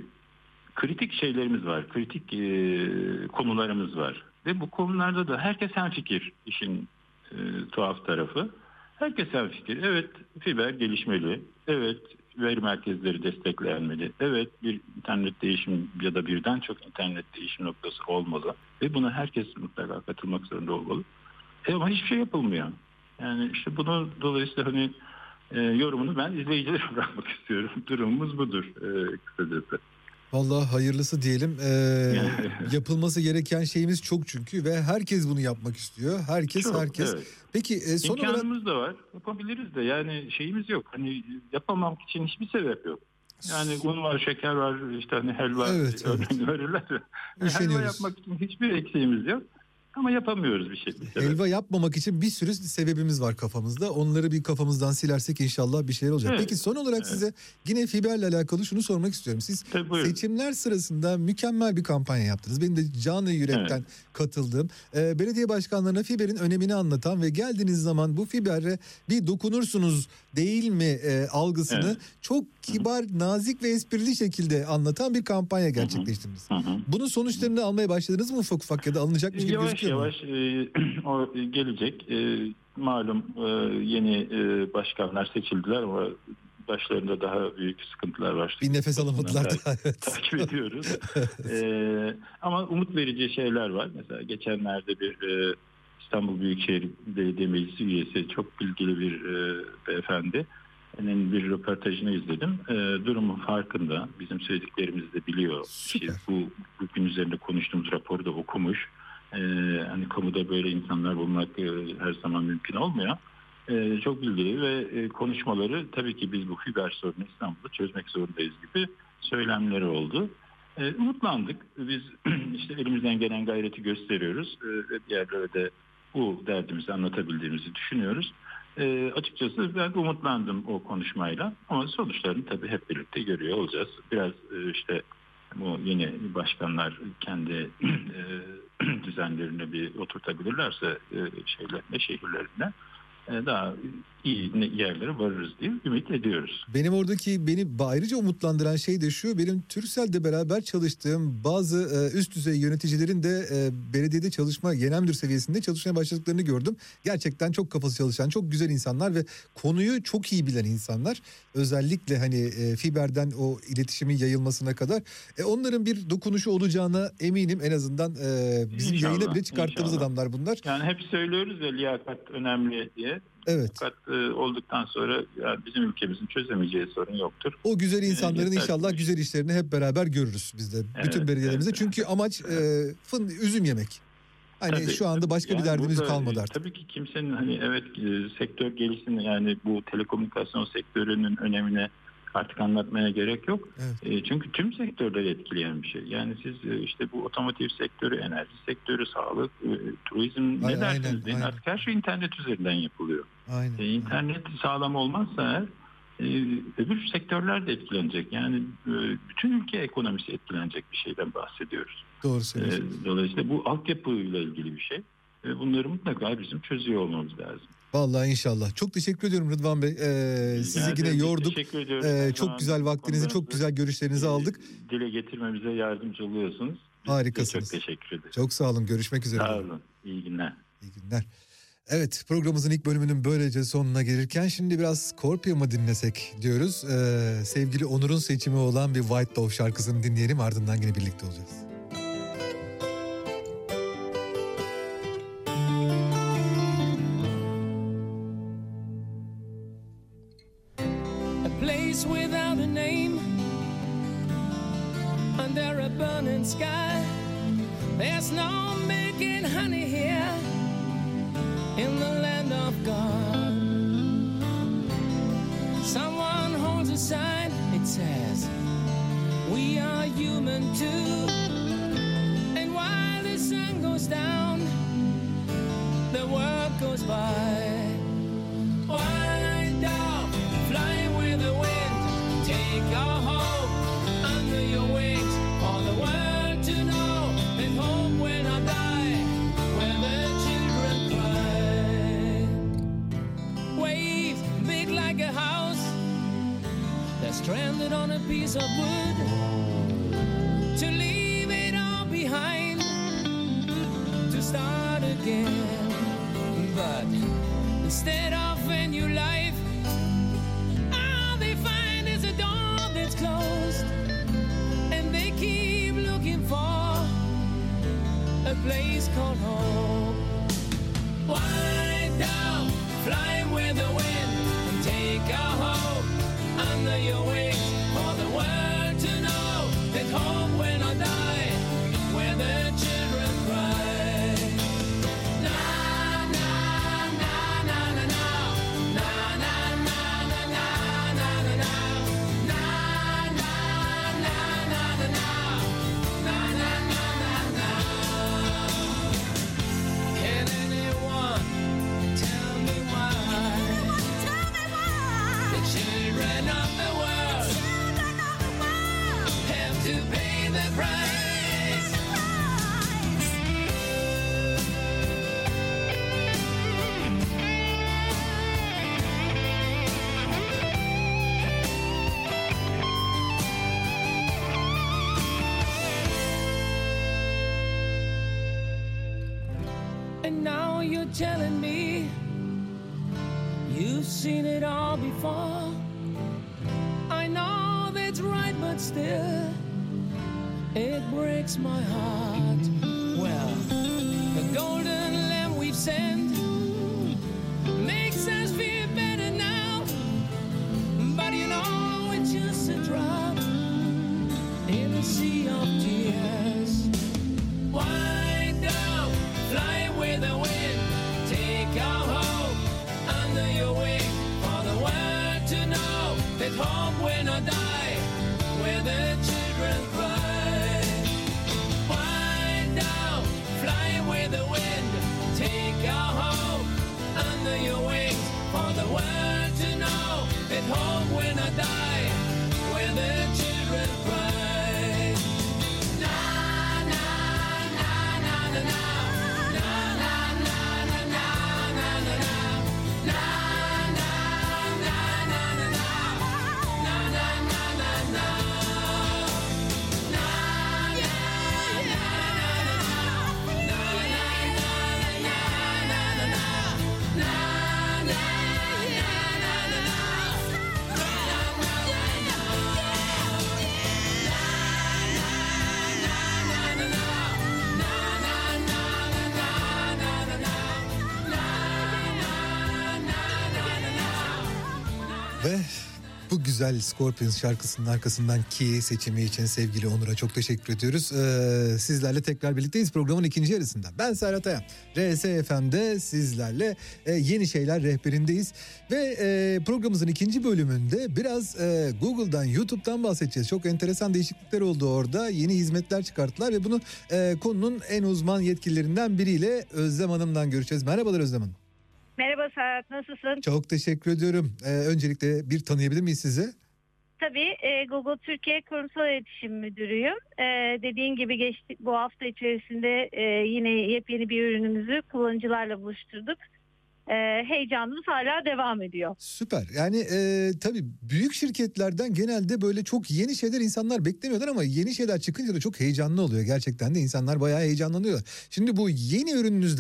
kritik şeylerimiz var, kritik e, konularımız var. Ve bu konularda da herkes hemfikir işin e, tuhaf tarafı. Herkes hemfikir. Evet fiber gelişmeli, evet veri merkezleri desteklenmeli. Evet bir internet değişim ya da birden çok internet değişim noktası olmalı. Ve buna herkes mutlaka katılmak zorunda olmalı. E ama hiçbir şey yapılmıyor. Yani işte bunu dolayısıyla hani e, yorumunu ben izleyicilere bırakmak istiyorum. Durumumuz budur e, kısacası. Vallahi hayırlısı diyelim. Ee, yapılması gereken şeyimiz çok çünkü ve herkes bunu yapmak istiyor. Herkes Çok, herkes. evet. Peki e, son İmkanımız olarak da var. Yapabiliriz de yani şeyimiz yok. Hani yapamamak için hiçbir sebep yok. Yani un var, şeker var, işte hani helva Evet, örneğini evet. verirler. Yani helva Üşeniyoruz. yapmak için hiçbir eksiğimiz yok. Ama yapamıyoruz bir şey. Bir sebep. Helva yapmamak için bir sürü sebebimiz var kafamızda. Onları bir kafamızdan silersek inşallah bir şeyler olacak. Evet, Peki son olarak evet. size yine fiberle alakalı şunu sormak istiyorum. Siz Tabii, buyurun. seçimler sırasında mükemmel bir kampanya yaptınız. Benim de canı yürekten Evet. katıldığım. Ee, belediye başkanlarına fiberin önemini anlatan ve geldiğiniz zaman bu fiberle bir dokunursunuz değil mi e, algısını Evet. çok kibar, nazik ve esprili şekilde anlatan bir kampanya gerçekleştirdiniz. Hı hı. Bunun sonuçlarını almaya başladınız mı ufak ufak ya da alınacakmış gibi Yavaş gözüküyor mu? yavaş e, o gelecek. E, malum e, yeni e, başkanlar seçildiler ama başlarında daha büyük sıkıntılar var. Bir nefes alamadılar Ta- da. Evet. Takip ediyoruz. e, ama umut verici şeyler var. Mesela geçenlerde bir e, İstanbul Büyükşehir Belediye Meclisi üyesi, çok bilgili bir e, beyefendi. Onun bir röportajını izledim. E, durumun farkında. Bizim söylediklerimizi de biliyor. Süper. İşte bu bugün üzerinde konuştuğumuz raporu da okumuş. E, hani kamuda böyle insanlar bulmak e, her zaman mümkün olmuyor. E, çok bilgili ve e, konuşmaları tabii ki biz bu fiber sorunu İstanbul'da çözmek zorundayız gibi söylemleri oldu. E, umutlandık. Biz işte elimizden gelen gayreti gösteriyoruz. E, ve diğerlere de bu derdimizi anlatabildiğimizi düşünüyoruz. E, açıkçası ben umutlandım o konuşmayla ama sonuçlarını tabii hep birlikte görüyor olacağız. Biraz e, işte bu yeni başkanlar kendi e, düzenlerini bir oturtabilirlerse e, şeylerine, şehirlerine e, daha iyi yerlere varırız diye ümit ediyoruz. Benim oradaki beni ayrıca umutlandıran şey de şu. Benim Turkcell'de beraber çalıştığım bazı e, üst düzey yöneticilerin de e, belediyede çalışma, genel müdür seviyesinde çalışmaya başladıklarını gördüm. Gerçekten çok kafası çalışan, çok güzel insanlar ve konuyu çok iyi bilen insanlar. Özellikle hani e, fiberden o iletişimin yayılmasına kadar. E, onların bir dokunuşu olacağına eminim. En azından e, bizim İnşallah, yayına bile çıkarttığımız inşallah. adamlar bunlar. Yani hep söylüyoruz ya liyakat önemli diye. Evet. Fakat e, olduktan sonra ya bizim ülkemizin çözemeyeceği sorun yoktur. O güzel insanların yeter inşallah ki- güzel işlerini hep beraber görürüz biz de. Bütün Evet, belediyelerimizde. evet. Çünkü amaç e, fın, üzüm yemek. Hani Tabii, şu anda tabii. başka bir Yani derdimiz burada, kalmadı e, artık. Tabii ki kimsenin hani evet e, sektör gelişsin yani bu telekomünikasyon sektörünün önemine artık anlatmaya gerek yok. Evet. E, çünkü tüm sektörleri etkileyen bir şey. Yani siz e, işte bu otomotiv sektörü, enerji sektörü, sağlık, e, turizm Ay- ne derseniz aynen, deyin aynen. artık her şey internet üzerinden yapılıyor. Aynen. E, internet sağlam olmazsa eğer e, öbür sektörler de etkilenecek. Yani e, bütün ülke ekonomisi etkilenecek bir şeyden bahsediyoruz. Doğru E, söylüyorsun. dolayısıyla bu altyapıyla ilgili bir şey. E, bunları mutlaka bizim çözüyor olmamız lazım. Vallahi inşallah. Çok teşekkür ediyorum Rıdvan Bey. Ee, sizi Yani yine biz yorduk. teşekkür ediyoruz. Ee, Her çok zaman güzel vaktinizi, çok konularımızı, güzel görüşlerinizi e, aldık. Dile getirmemize yardımcı oluyorsunuz. Biz Harikasınız. size çok teşekkür ederiz. Çok sağ olun. Görüşmek üzere. Sağ olun. İyi günler. İyi günler. Evet, programımızın ilk bölümünün böylece sonuna gelirken şimdi biraz Scorpion mu dinlesek diyoruz. Ee, sevgili Onur'un seçimi olan bir White Dove şarkısını dinleyelim, ardından yine birlikte olacağız. A place without a name, under a burning sky. There's no making honey here in the land of God. Someone holds a sign, it says, we are human too. And while the sun goes down, the world goes by. White dove, flying with the wind, take our hope under your wings, for the world to know that home when I die, where the children cry. Waves big like a house, they're stranded on a piece of wood, to leave it all behind, to start again. But instead of a new life, all they find is a door that's closed, and they keep looking for a place called home. White dove, flying with the wind, and take our hope under your wings, for the world to know that home when I die, where the children cry. And now you're telling me you've seen it all before. I know that's right, but still it breaks my heart. Well, the golden lamb we've sent makes us feel better now, but you know it's just a drop in a sea of tears. White dove, fly with the wind, take our hope under your wing, for the world to know that home when I die, where the children cry. White dove, fly with the wind, take our hope under your wings, for the world to know that home when I die, where the children cry. Ve bu güzel Scorpions şarkısının arkasından ki seçimi için sevgili Onur'a çok teşekkür ediyoruz. Ee, sizlerle tekrar birlikteyiz programın ikinci yarısında. Ben Serhat Ayan. R S F M'de sizlerle e, yeni şeyler rehberindeyiz. Ve e, programımızın ikinci bölümünde biraz e, Google'dan, YouTube'dan bahsedeceğiz. Çok enteresan değişiklikler oldu orada. Yeni hizmetler çıkarttılar ve bunu e, konunun en uzman yetkililerinden biriyle Özlem Hanım'dan görüşeceğiz. Merhabalar Özlem Hanım. Merhaba Serhat, nasılsın? Çok teşekkür ediyorum. Ee, öncelikle bir tanıyabilir miyiz sizi? Tabii e, Google Türkiye Kurumsal İletişim Müdürüyüm. E, dediğin gibi geçti, bu hafta içerisinde e, yine yepyeni bir ürünümüzü kullanıcılarla buluşturduk. E, heyecanımız hala devam ediyor. Süper. Yani e, tabii büyük şirketlerden genelde böyle çok yeni şeyler insanlar beklemiyorlar ama yeni şeyler çıkınca da çok heyecanlı oluyor. Gerçekten de insanlar bayağı heyecanlanıyor. Şimdi bu yeni ürününüzden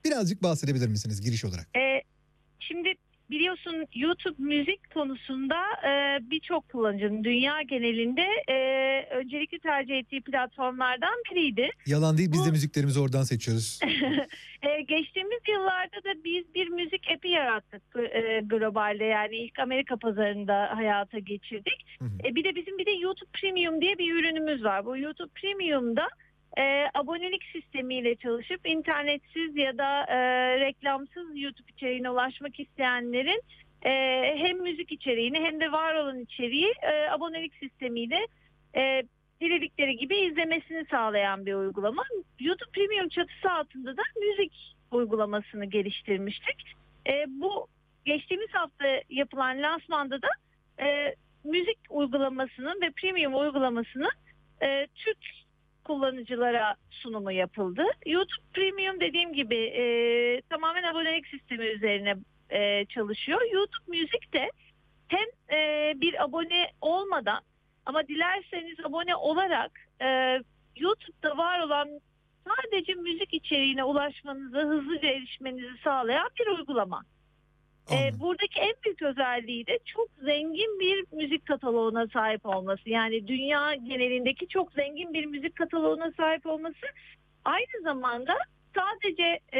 Birazcık bahsedebilir misiniz giriş olarak? E, şimdi biliyorsun YouTube müzik konusunda e, birçok kullanıcının dünya genelinde e, öncelikli tercih ettiği platformlardan biriydi. Yalan değil, biz Bu... de müziklerimizi oradan seçiyoruz. e, geçtiğimiz yıllarda da biz bir müzik app'i yarattık e, globalde, yani ilk Amerika pazarında hayata geçirdik. Hı hı. E, bir de bizim bir de YouTube Premium diye bir ürünümüz var. Bu YouTube Premium'da E, abonelik sistemiyle çalışıp internetsiz ya da e, reklamsız YouTube içeriğine ulaşmak isteyenlerin e, hem müzik içeriğini hem de var olan içeriği e, abonelik sistemiyle e, diledikleri gibi izlemesini sağlayan bir uygulama. YouTube Premium çatısı altında da müzik uygulamasını geliştirmiştik. E, bu geçtiğimiz hafta yapılan lansmanda da e, müzik uygulamasının ve Premium uygulamasının e, Türk kullanıcılara sunumu yapıldı. YouTube Premium dediğim gibi e, tamamen abonelik sistemi üzerine e, çalışıyor. YouTube Müzik de hem e, bir abone olmadan ama dilerseniz abone olarak e, YouTube'da var olan sadece müzik içeriğine ulaşmanızı, hızlıca erişmenizi sağlayan bir uygulama. E, buradaki en büyük özelliği de çok zengin bir müzik kataloğuna sahip olması. Yani dünya genelindeki çok zengin bir müzik kataloğuna sahip olması. Aynı zamanda sadece e,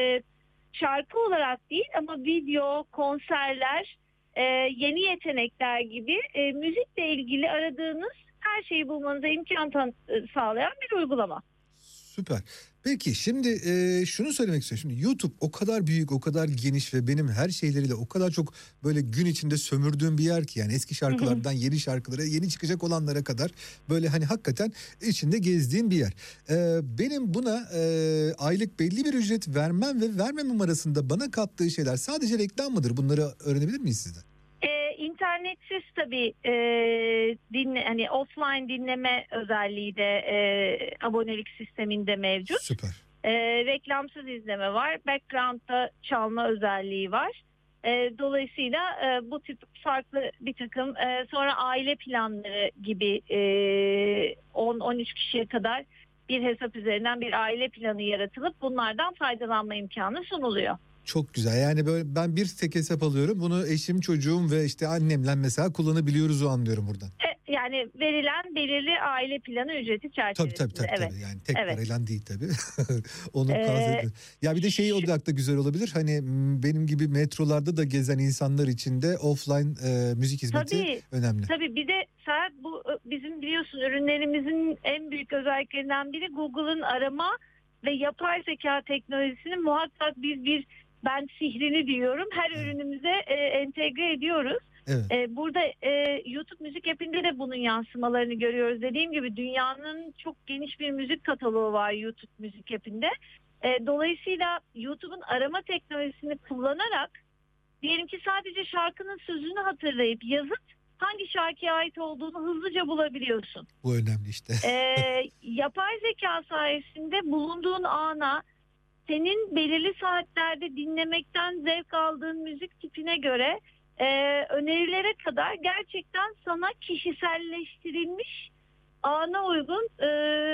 şarkı olarak değil ama video, konserler, e, yeni yetenekler gibi e, müzikle ilgili aradığınız her şeyi bulmanıza imkan tan- sağlayan bir uygulama. Süper. Peki şimdi e, şunu söylemek istiyorum. Şimdi YouTube o kadar büyük, o kadar geniş ve benim her şeyleriyle o kadar çok böyle gün içinde sömürdüğüm bir yer ki, yani eski şarkılardan yeni şarkılara, yeni çıkacak olanlara kadar böyle hani hakikaten içinde gezdiğim bir yer. E, benim buna e, aylık belli bir ücret vermem ve vermemem arasında bana kattığı şeyler sadece reklam mıdır? Bunları öğrenebilir miyiz sizden? İnternetsiz tabii e, dinle, hani offline dinleme özelliği de e, abonelik sisteminde mevcut. Süper. E, reklamsız izleme var. Background'da çalma özelliği var. E, dolayısıyla e, bu tip farklı bir takım e, sonra aile planları gibi e, on on üç kişiye kadar bir hesap üzerinden bir aile planı yaratılıp bunlardan faydalanma imkanı sunuluyor. Çok güzel. Yani böyle ben bir tek hesap alıyorum. Bunu eşim, çocuğum ve işte annemle mesela kullanabiliyoruz, o anlıyorum buradan. E, yani verilen belirli aile planı ücreti çerçevesinde. Tabii tabii tabii. Evet. tabii. Yani tek Evet. parayla değil tabii. Onu Ee, kastediyorum. Ya bir de şey olarak da güzel olabilir. Hani benim gibi metrolarda da gezen insanlar için de offline e, müzik hizmeti tabii, önemli. Tabii bir de Serhat, bu bizim biliyorsun ürünlerimizin en büyük özelliklerinden biri Google'ın arama ve yapay zeka teknolojisinin muhakkak biz bir ben sihrini diyorum her ürünümüze e, entegre ediyoruz. Evet. E, burada e, YouTube Müzik App'inde de bunun yansımalarını görüyoruz. Dediğim gibi dünyanın çok geniş bir müzik kataloğu var YouTube Müzik App'inde. E, dolayısıyla YouTube'un arama teknolojisini kullanarak diyelim ki sadece şarkının sözünü hatırlayıp yazıp hangi şarkıya ait olduğunu hızlıca bulabiliyorsun. Bu önemli işte. e, yapay zeka sayesinde bulunduğun ana, senin belirli saatlerde dinlemekten zevk aldığın müzik tipine göre e, önerilere kadar gerçekten sana kişiselleştirilmiş, ana uygun e,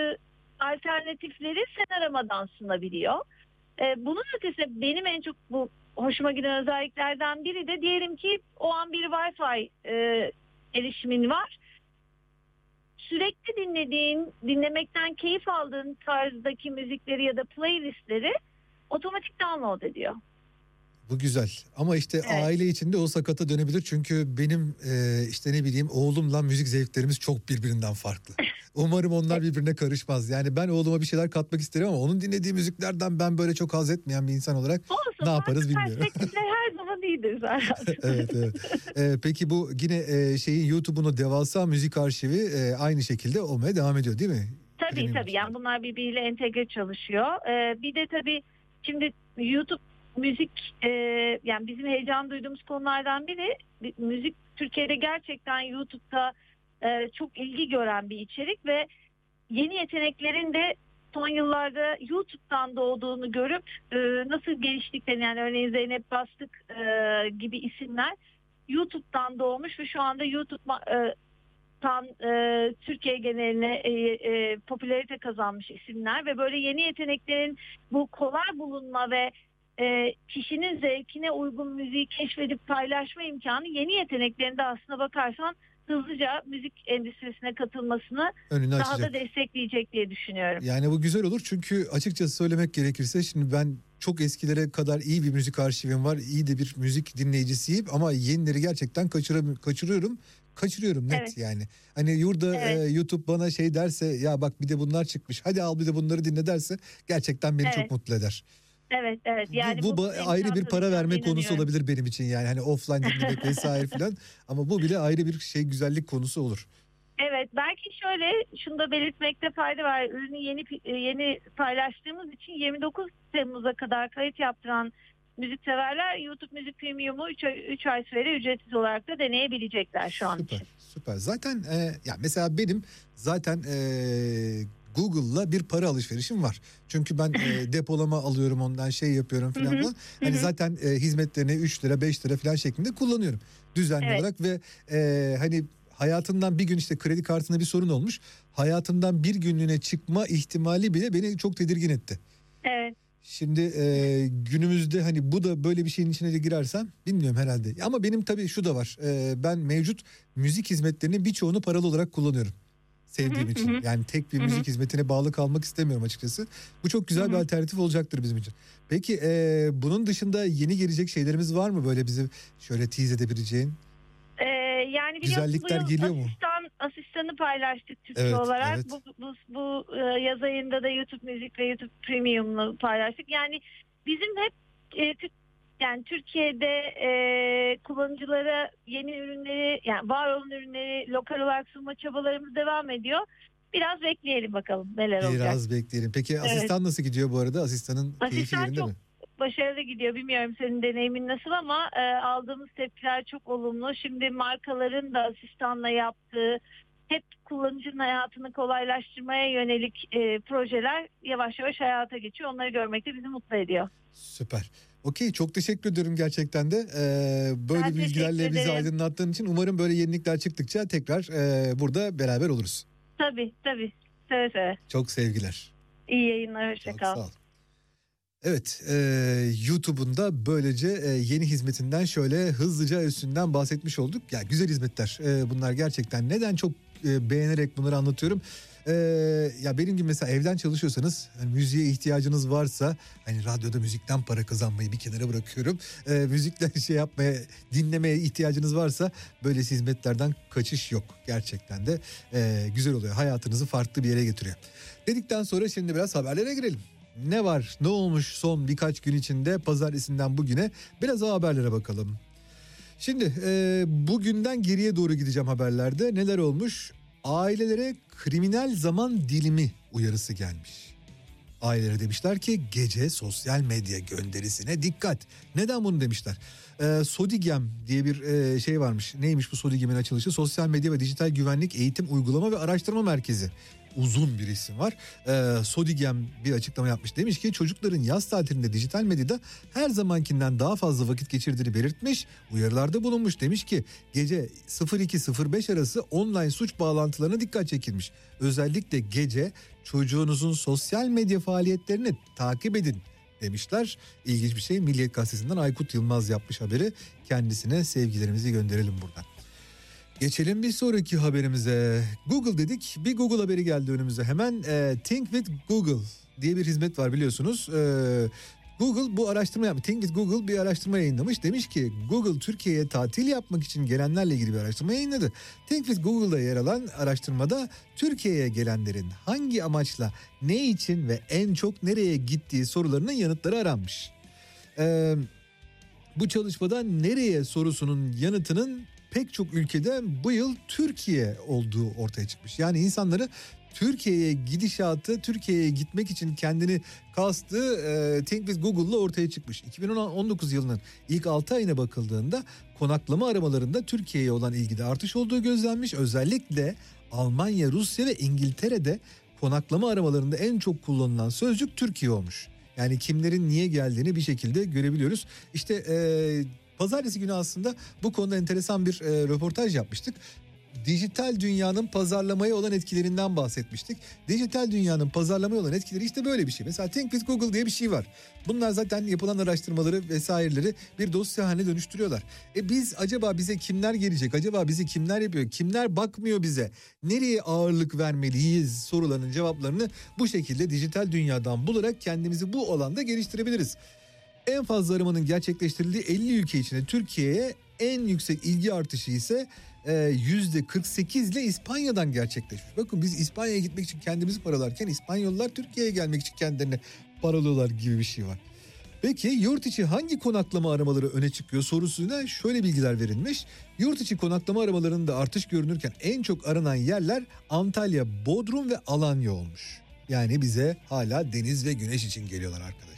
alternatifleri sen aramadan sunabiliyor. E, bunun ötesinde benim en çok bu hoşuma giden özelliklerden biri de diyelim ki o an bir Wi-Fi e, erişimin var. Sürekli dinlediğin, dinlemekten keyif aldığın tarzdaki müzikleri ya da playlistleri otomatik download ediyor. Bu güzel ama işte evet. Aile içinde o sakata dönebilir çünkü benim e, işte ne bileyim oğlumla müzik zevklerimiz çok birbirinden farklı. Umarım onlar birbirine karışmaz. Yani ben oğluma bir şeyler katmak isterim ama onun dinlediği müziklerden ben böyle çok haz etmeyen bir insan olarak olsun, ne yaparız bilmiyorum. Perspektifler her zaman iyidir zaten. Evet evet. Ee, peki bu yine e, şeyin YouTube'un o devasa müzik arşivi e, aynı şekilde olmaya devam ediyor değil mi? Tabii Premium tabii yani bunlar birbiriyle entegre çalışıyor. Ee, bir de tabii şimdi YouTube müzik e, yani bizim heyecan duyduğumuz konulardan biri müzik Türkiye'de gerçekten YouTube'da e, çok ilgi gören bir içerik ve yeni yeteneklerin de son yıllarda YouTube'dan doğduğunu görüp e, nasıl geliştiklerini, yani örneğin Zeynep Bastık e, gibi isimler YouTube'dan doğmuş ve şu anda YouTube e, tan e, Türkiye geneline e, e, popülarite kazanmış isimler ve böyle yeni yeteneklerin bu kolay bulunma ve e, kişinin zevkine uygun müziği keşfedip paylaşma imkanı yeni yeteneklerin de aslına bakarsan hızlıca müzik endüstrisine katılmasını Önünü daha açacak. da destekleyecek diye düşünüyorum. Yani bu güzel olur çünkü açıkçası söylemek gerekirse şimdi ben çok eskilere kadar iyi bir müzik arşivim var. İyi de bir müzik dinleyicisiyim ama yenileri gerçekten kaçıram kaçırıyorum. Kaçırıyorum net Evet. yani. Hani yurda Evet. e, YouTube bana şey derse ya bak bir de bunlar çıkmış. Hadi al bir de bunları dinle derse gerçekten beni Evet. çok mutlu eder. Evet, evet. Yani bu bu bunun ba- ayrı bir imkan para verme tanıyacağına konusu inanıyorum. olabilir benim için yani. Hani offline dinlemek vesaire filan ama bu bile ayrı bir şey güzellik konusu olur. Evet, belki şöyle şunu da belirtmekte fayda var. Ürünü yeni yeni paylaştığımız için yirmi dokuz Temmuz'a kadar kayıt yaptıran müzikseverler YouTube Müzik Premium'u üç ay süre ücretsiz olarak da deneyebilecekler şu an Süper, için. süper. Zaten e, ya mesela benim zaten e, Google'la bir para alışverişim var. Çünkü ben e, depolama alıyorum ondan şey yapıyorum falan falan. Hani zaten e, hizmetlerini üç lira beş lira falan şeklinde kullanıyorum düzenli Evet. olarak ve e, hani hayatından bir gün işte kredi kartında bir sorun olmuş. Hayatından bir günlüğüne çıkma ihtimali bile beni çok tedirgin etti. Evet. Şimdi e, günümüzde hani bu da böyle bir şeyin içine de girersem bilmiyorum herhalde. Ama benim tabii şu da var. E, ben mevcut müzik hizmetlerinin birçoğunu paralı olarak kullanıyorum. Sevdiğim Hı hı, için. hı. Yani tek bir Hı hı. müzik hizmetine bağlı kalmak istemiyorum açıkçası. Bu çok güzel Hı bir hı. alternatif olacaktır bizim için. Peki e, bunun dışında yeni gelecek şeylerimiz var mı böyle bizi şöyle tease edebileceğin? Ee, yani biliyorsun Güzellikler bu yıl geliyor mu? asistan, asistanı paylaştık Türkçe Evet, olarak. evet. Bu, bu, bu e, yaz ayında da YouTube Müzik ve YouTube Premium'lu paylaştık. Yani bizim hep e, Türk- yani Türkiye'de e, kullanıcılara yeni ürünleri, yani var olan ürünleri lokal olarak sunma çabalarımız devam ediyor. Biraz bekleyelim bakalım neler olacak. Biraz bekleyelim. Peki asistan nasıl gidiyor bu arada? Asistanın keyfi Asistan yerinde çok mi? başarılı gidiyor. Bilmiyorum senin deneyimin nasıl ama e, aldığımız tepkiler çok olumlu. Şimdi markaların da asistanla yaptığı hep kullanıcının hayatını kolaylaştırmaya yönelik e, projeler yavaş yavaş hayata geçiyor. Onları görmek de bizi mutlu ediyor. Süper. Okey, çok teşekkür ediyorum gerçekten de. Ee, böyle Ben bilgilerle teşekkür bizi ederim. aydınlattığın için umarım böyle yenilikler çıktıkça tekrar e, burada beraber oluruz. Tabii tabii. Seve seve. Çok sevgiler. İyi yayınlar. Hoşça Çok kal. sağ ol. Evet, e, YouTube'un da böylece e, yeni hizmetinden şöyle hızlıca üstünden bahsetmiş olduk. Ya güzel hizmetler e, bunlar gerçekten. Neden çok e, beğenerek bunları anlatıyorum? E, ya benim gibi mesela evden çalışıyorsanız, hani müziğe ihtiyacınız varsa, hani radyoda müzikten para kazanmayı bir kenara bırakıyorum. E, müzikle şey yapmaya, dinlemeye ihtiyacınız varsa böyle hizmetlerden kaçış yok. Gerçekten de e, güzel oluyor. Hayatınızı farklı bir yere getiriyor. Dedikten sonra şimdi biraz haberlere girelim. Ne var, ne olmuş son birkaç gün içinde pazartesinden bugüne biraz o haberlere bakalım. Şimdi e, bugünden geriye doğru gideceğim haberlerde. Neler olmuş? Ailelere kriminal zaman dilimi uyarısı gelmiş. Ailelere demişler ki gece sosyal medya gönderisine dikkat. Neden bunu demişler? Ee, Sodigem diye bir e, şey varmış. Neymiş bu Sodigem'in açılışı? Sosyal Medya ve Dijital Güvenlik Eğitim Uygulama ve Araştırma Merkezi. Uzun bir isim var. Ee, Sodigem bir açıklama yapmış. Demiş ki çocukların yaz tatilinde dijital medyada her zamankinden daha fazla vakit geçirdiğini belirtmiş. Uyarılarda bulunmuş. Demiş ki gece sıfır iki sıfır beş arası online suç bağlantılarına dikkat çekilmiş. Özellikle gece çocuğunuzun sosyal medya faaliyetlerini takip edin demişler. İlginç bir şey. Milliyet Gazetesi'nden Aykut Yılmaz yapmış haberi. Kendisine sevgilerimizi gönderelim buradan. Geçelim bir sonraki haberimize. Google dedik. Bir Google haberi geldi önümüze. Hemen e, Think with Google diye bir hizmet var biliyorsunuz. E, Google bu araştırma yapmış. Think with Google bir araştırma yayınlamış. Demiş ki Google Türkiye'ye tatil yapmak için gelenlerle ilgili bir araştırma yayınladı. Think with Google'da yer alan araştırmada Türkiye'ye gelenlerin hangi amaçla, ne için ve en çok nereye gittiği sorularının yanıtları aranmış. E, bu çalışmada nereye sorusunun yanıtının pek çok ülkede bu yıl Türkiye olduğu ortaya çıkmış. Yani insanları Türkiye'ye gidişatı, Türkiye'ye gitmek için kendini kastığı e, Think with Google'la ortaya çıkmış. iki bin on dokuz yılının ilk altı ayına bakıldığında konaklama aramalarında Türkiye'ye olan ilgide artış olduğu gözlenmiş. Özellikle Almanya, Rusya ve İngiltere'de konaklama aramalarında en çok kullanılan sözcük Türkiye olmuş. Yani kimlerin niye geldiğini bir şekilde görebiliyoruz. İşte e, pazartesi günü aslında bu konuda enteresan bir e, röportaj yapmıştık. dijital dünyanın pazarlamaya olan etkilerinden bahsetmiştik. Dijital dünyanın pazarlamaya olan etkileri işte böyle bir şey. Mesela Think with Google diye bir şey var. Bunlar zaten yapılan araştırmaları vesaireleri bir dosya haline dönüştürüyorlar. E biz acaba bize kimler gelecek? Acaba bizi kimler yapıyor? Kimler bakmıyor bize? Nereye ağırlık vermeliyiz sorularının cevaplarını bu şekilde dijital dünyadan bularak kendimizi bu alanda geliştirebiliriz. En fazla aramanın gerçekleştirildiği elli ülke içinde Türkiye'ye en yüksek ilgi artışı ise yüzde kırk sekiz ile İspanya'dan gerçekleşmiş. Bakın biz İspanya'ya gitmek için kendimizi paralarken İspanyollar Türkiye'ye gelmek için kendilerini paralıyorlar gibi bir şey var. Peki yurt içi hangi konaklama aramaları öne çıkıyor sorusuna şöyle bilgiler verilmiş. Yurt içi konaklama aramalarında artış görünürken en çok aranan yerler Antalya, Bodrum ve Alanya olmuş. Yani bize hala deniz ve güneş için geliyorlar arkadaşlar.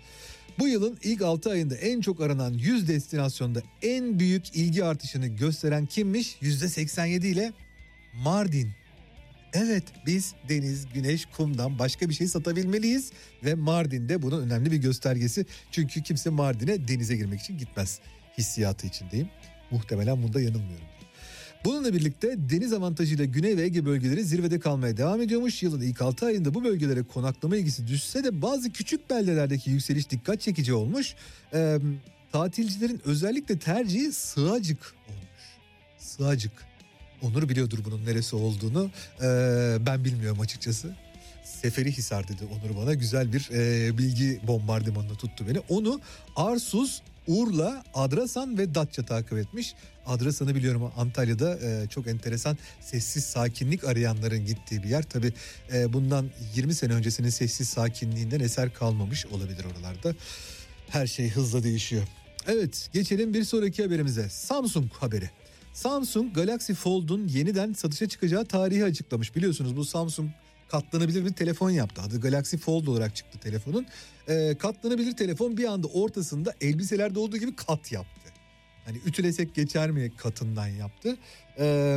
Bu yılın ilk altı ayında en çok aranan yüz destinasyonda en büyük ilgi artışını gösteren kimmiş? yüzde seksen yedi ile Mardin. Evet, biz deniz, güneş, kumdan başka bir şey satabilmeliyiz ve Mardin'de bunun önemli bir göstergesi. Çünkü kimse Mardin'e denize girmek için gitmez hissiyatı içindeyim. Muhtemelen bunda yanılmıyorum. Bununla birlikte deniz avantajıyla Güney ve Ege bölgeleri zirvede kalmaya devam ediyormuş. Yılın ilk altı ayında bu bölgelere konaklama ilgisi düşse de bazı küçük beldelerdeki yükseliş dikkat çekici olmuş. Ee, tatilcilerin özellikle tercihi Sığacık olmuş. Sığacık. Onur biliyordur bunun neresi olduğunu. Ee, ben bilmiyorum açıkçası. Seferihisar dedi Onur bana. Güzel bir e, bilgi bombardımanına tuttu beni. Onu Arsuz, Urla, Adrasan ve Datça takip etmiş. Adrasan'ı biliyorum, Antalya'da e, çok enteresan sessiz sakinlik arayanların gittiği bir yer. Tabii e, bundan yirmi sene öncesinin sessiz sakinliğinden eser kalmamış olabilir oralarda. Her şey hızla değişiyor. Evet, geçelim bir sonraki haberimize. Samsung haberi. Samsung Galaxy Fold'un yeniden satışa çıkacağı tarihi açıklamış. Biliyorsunuz bu Samsung katlanabilir bir telefon yaptı. Adı Galaxy Fold olarak çıktı telefonun. E, katlanabilir telefon bir anda ortasında elbiselerde olduğu gibi kat yaptı. Hani ütülesek geçer mi katından yaptı. E,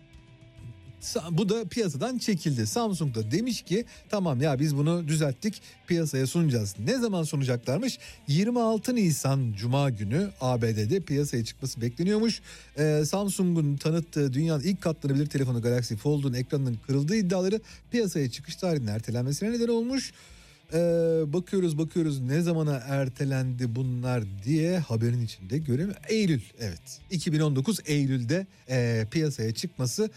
bu da piyasadan çekildi. Samsung da demiş ki tamam ya biz bunu düzelttik, piyasaya sunacağız. Ne zaman sunacaklarmış? yirmi altı Nisan Cuma günü A B D'de piyasaya çıkması bekleniyormuş. Ee, Samsung'un tanıttığı dünyanın ilk katlanabilir telefonu Galaxy Fold'un ekranının kırıldığı iddiaları piyasaya çıkış tarihinin ertelenmesine neden olmuş. Ee, bakıyoruz bakıyoruz ne zamana ertelendi bunlar diye haberin içinde göremiyorum. Eylül, evet, iki bin on dokuz Eylül'de e, piyasaya çıkması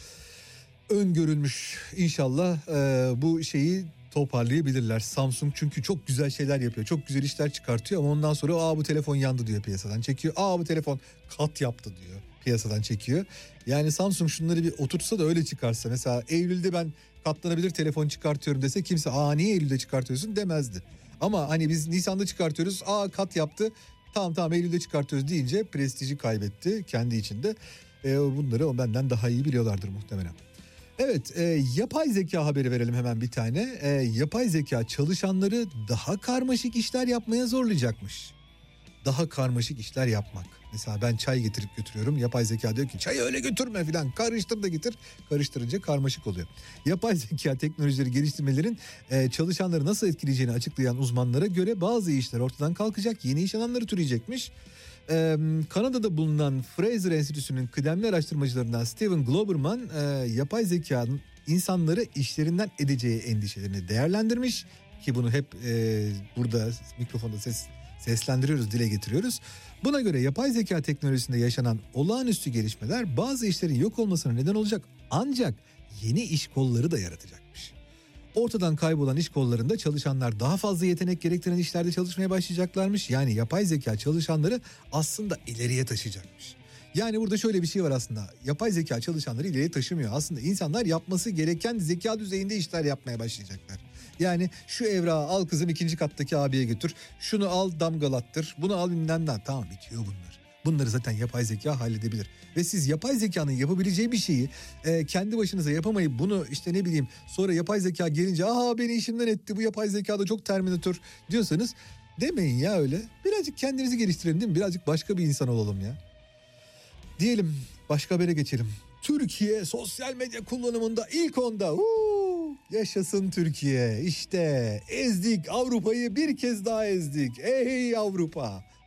öngörülmüş. İnşallah e, bu şeyi toparlayabilirler. Samsung çünkü çok güzel şeyler yapıyor. Çok güzel işler çıkartıyor ama ondan sonra aa bu telefon yandı diyor, piyasadan çekiyor. Aa bu telefon kat yaptı diyor, piyasadan çekiyor. Yani Samsung şunları bir oturtsa da öyle çıkarsa, mesela Eylül'de ben katlanabilir telefon çıkartıyorum dese kimse aa niye Eylül'de çıkartıyorsun demezdi. Ama hani biz Nisan'da çıkartıyoruz, aa kat yaptı, tamam tamam Eylül'de çıkartıyoruz deyince prestiji kaybetti kendi içinde. E, bunları o benden daha iyi biliyorlardır muhtemelen. Evet, e, yapay zeka haberi verelim hemen bir tane. E, yapay zeka çalışanları daha karmaşık işler yapmaya zorlayacakmış. Daha karmaşık işler yapmak. Mesela ben çay getirip götürüyorum. Yapay zeka diyor ki çayı öyle götürme filan, karıştır da getir. Karıştırınca karmaşık oluyor. Yapay zeka teknolojileri geliştirmelerin e, çalışanları nasıl etkileyeceğini açıklayan uzmanlara göre bazı işler ortadan kalkacak. Yeni iş alanları türeyecekmiş. Ee, Kanada'da bulunan Fraser Enstitüsü'nün kıdemli araştırmacılarından Steven Globerman e, yapay zekanın insanları işlerinden edeceği endişelerini değerlendirmiş ki bunu hep e, burada mikrofonda ses seslendiriyoruz, dile getiriyoruz. Buna göre yapay zeka teknolojisinde yaşanan olağanüstü gelişmeler bazı işlerin yok olmasına neden olacak, ancak yeni iş kolları da yaratacakmış. Ortadan kaybolan iş kollarında çalışanlar daha fazla yetenek gerektiren işlerde çalışmaya başlayacaklarmış. Yani yapay zeka çalışanları aslında ileriye taşıyacakmış. Yani burada şöyle bir şey var aslında. Yapay zeka çalışanları ileriye taşımıyor. Aslında insanlar yapması gereken zeka düzeyinde işler yapmaya başlayacaklar. Yani şu evrağı al kızım ikinci kattaki abiye götür. Şunu al damgalattır. Bunu al bilmem. Tamam, bitiyor bunlar. Bunları zaten yapay zeka halledebilir. Ve siz yapay zekanın yapabileceği bir şeyi e, kendi başınıza yapamayıp bunu işte ne bileyim sonra yapay zeka gelince aha beni işimden etti bu yapay zekada çok terminatör diyorsanız demeyin ya öyle. Birazcık kendinizi geliştirelim değil mi? Birazcık başka bir insan olalım ya. Diyelim, başka habere geçelim. Türkiye sosyal medya kullanımında ilk onda. Uuu, yaşasın Türkiye. İşte ezdik Avrupa'yı, bir kez daha ezdik. Ey Avrupa.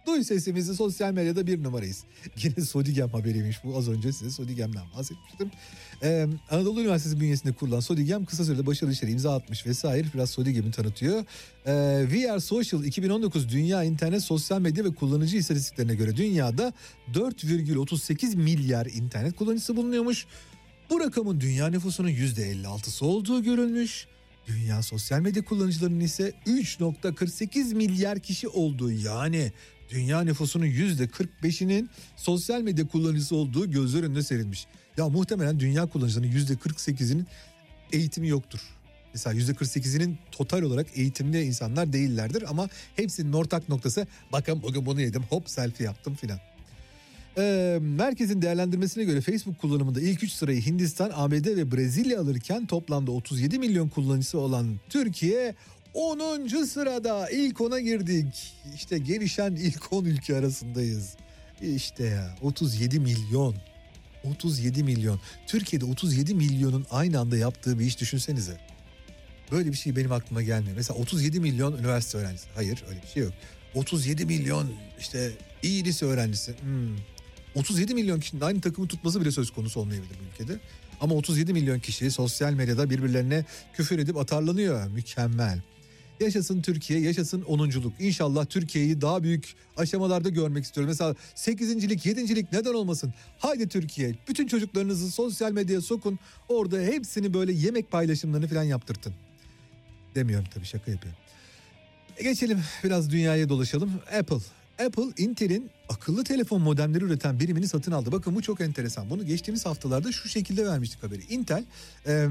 Duy sesimizi, sosyal medyada bir numarayız. Yine Sodigem haberiymiş bu, az önce size Sodigem'den bahsetmiştim. Ee, Anadolu Üniversitesi bünyesinde kurulan Sodigem kısa sürede başarılı işlere imza atmış vesaire, biraz Sodigem'i tanıtıyor. Ee, We Are Social iki bin on dokuz Dünya İnternet Sosyal Medya ve Kullanıcı İstatistiklerine göre dünyada dört virgül otuz sekiz milyar internet kullanıcısı bulunuyormuş. Bu rakamın dünya nüfusunun yüzde elli altısı olduğu görülmüş. Dünya sosyal medya kullanıcılarının ise üç virgül kırk sekiz milyar kişi olduğu, yani dünya nüfusunun yüzde kırk beşinin sosyal medya kullanıcısı olduğu gözler önüne serilmiş. Ya muhtemelen dünya kullanıcılarının yüzde kırk sekizinin eğitimi yoktur. Mesela yüzde kırk sekizinin total olarak eğitimli insanlar değillerdir ama hepsinin ortak noktası bakın bugün bunu yedim, hop selfie yaptım filan. Ee, merkezin değerlendirmesine göre Facebook kullanımında ilk üç sırayı Hindistan, A B D ve Brezilya alırken toplamda otuz yedi milyon kullanıcısı olan Türkiye onuncu sırada. İlk ona girdik. İşte gelişen ilk on ülke arasındayız. İşte ya, otuz yedi milyon. otuz yedi milyon. Türkiye'de otuz yedi milyonun aynı anda yaptığı bir iş düşünsenize. Böyle bir şey benim aklıma gelmiyor. Mesela otuz yedi milyon üniversite öğrencisi. Hayır, öyle bir şey yok. otuz yedi milyon işte iyi lise öğrencisi. Hmm. otuz yedi milyon kişinin aynı takımı tutması bile söz konusu olmayabilir bu ülkede. Ama otuz yedi milyon kişi sosyal medyada birbirlerine küfür edip atarlanıyor. Mükemmel. Yaşasın Türkiye, yaşasın onunculuk. İnşallah Türkiye'yi daha büyük aşamalarda görmek istiyorum. Mesela sekizincilik, yedincilik neden olmasın? Haydi Türkiye, bütün çocuklarınızı sosyal medyaya sokun. Orada hepsini böyle yemek paylaşımlarını falan yaptırtın. Demiyorum tabii, şaka yapıyorum. E geçelim biraz dünyaya dolaşalım. Apple. Apple, Intel'in akıllı telefon modemleri üreten birimini satın aldı. Bakın bu çok enteresan. Bunu geçtiğimiz haftalarda şu şekilde vermiştik haberi. Intel e,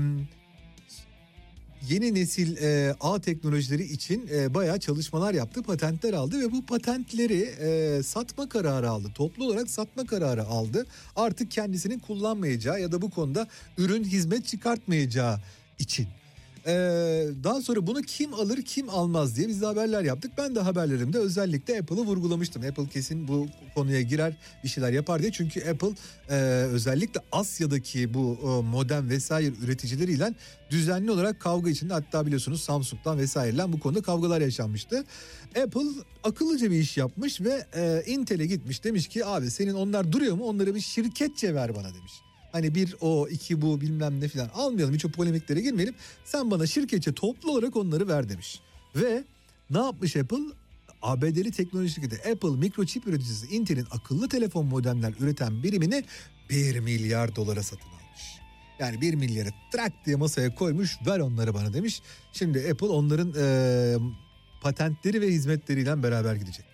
yeni nesil e, ağ teknolojileri için e, bayağı çalışmalar yaptı, patentler aldı ve bu patentleri e, satma kararı aldı. Toplu olarak satma kararı aldı. Artık kendisinin kullanmayacağı ya da bu konuda ürün hizmet çıkartmayacağı için. Ee, daha sonra bunu kim alır kim almaz diye biz de haberler yaptık. Ben de haberlerimde özellikle Apple'ı vurgulamıştım. Apple kesin bu konuya girer, bir şeyler yapar diye. Çünkü Apple e, özellikle Asya'daki bu e, modem vesaire üreticileriyle düzenli olarak kavga içinde. Hatta biliyorsunuz Samsung'dan vesaireyle bu konuda kavgalar yaşanmıştı. Apple akıllıca bir iş yapmış ve e, Intel'e gitmiş, demiş ki abi senin onlar duruyor mu, onları bir şirketçe ver bana demiş. Hani bir o iki bu bilmem ne falan almayalım, hiç o polemiklere girmeyelim. Sen bana şirketçe toplu olarak onları ver demiş. Ve ne yapmış Apple? A B D'li teknoloji şirketi Apple mikroçip üreticisi Intel'in akıllı telefon modemler üreten birimini bir milyar dolara satın almış. Yani bir milyarı trak diye masaya koymuş, ver onları bana demiş. Şimdi Apple onların e, patentleri ve hizmetleriyle beraber gidecek.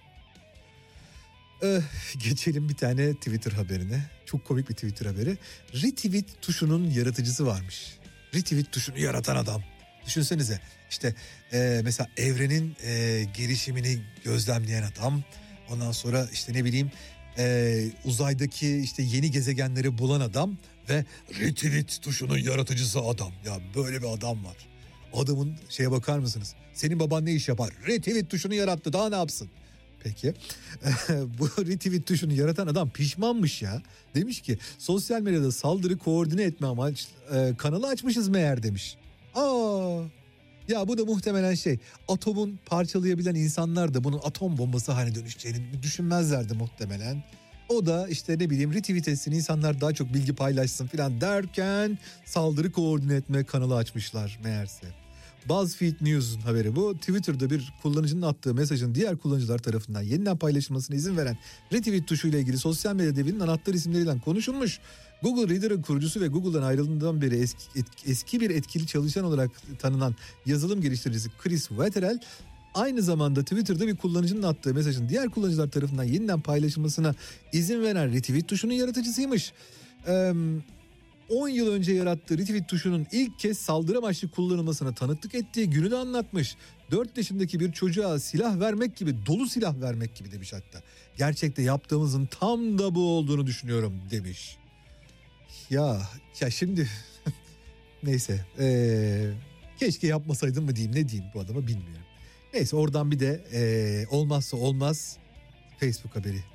Ee, geçelim bir tane Twitter haberine. Çok komik bir Twitter haberi. Retweet tuşunun yaratıcısı varmış. Retweet tuşunu yaratan adam. Düşünsenize işte e, mesela evrenin e, gelişimini gözlemleyen adam. Ondan sonra işte ne bileyim e, uzaydaki işte yeni gezegenleri bulan adam ve retweet tuşunun yaratıcısı adam. Ya böyle bir adam var. Adamın şeye bakar mısınız? Senin baban ne iş yapar? Retweet tuşunu yarattı, daha ne yapsın? Peki bu retweet tuşunu yaratan adam pişmanmış ya. Demiş ki sosyal medyada saldırı koordine etme amaç e, kanalı açmışız meğer demiş. Aa, ya bu da muhtemelen şey, atomun parçalayabilen insanlar da bunun atom bombası haline dönüşeceğini düşünmezlerdi muhtemelen. O da işte ne bileyim retweet etsin, insanlar daha çok bilgi paylaşsın falan derken saldırı koordine etme kanalı açmışlar meğerse. BuzzFeed News'un haberi bu. Twitter'da bir kullanıcının attığı mesajın diğer kullanıcılar tarafından yeniden paylaşılmasına izin veren retweet tuşuyla ilgili sosyal medya devinin anahtar isimleriyle konuşulmuş. Google Reader'ın kurucusu ve Google'dan ayrıldığından beri eski, et, eski bir etkili çalışan olarak tanınan yazılım geliştiricisi Chris Wetterell aynı zamanda Twitter'da bir kullanıcının attığı mesajın diğer kullanıcılar tarafından yeniden paylaşılmasına izin veren retweet tuşunun yaratıcısıymış. Eee... on yıl önce yarattığı retweet tuşunun ilk kez saldırı amaçlı kullanılmasına tanıklık ettiği günü de anlatmış. dört yaşındaki bir çocuğa silah vermek gibi, dolu silah vermek gibi demiş hatta. Gerçekte yaptığımızın tam da bu olduğunu düşünüyorum demiş. Ya, ya şimdi neyse ee, keşke yapmasaydım mı diyeyim, ne diyeyim bu adama bilmiyorum. Neyse oradan bir de ee, olmazsa olmaz Facebook haberi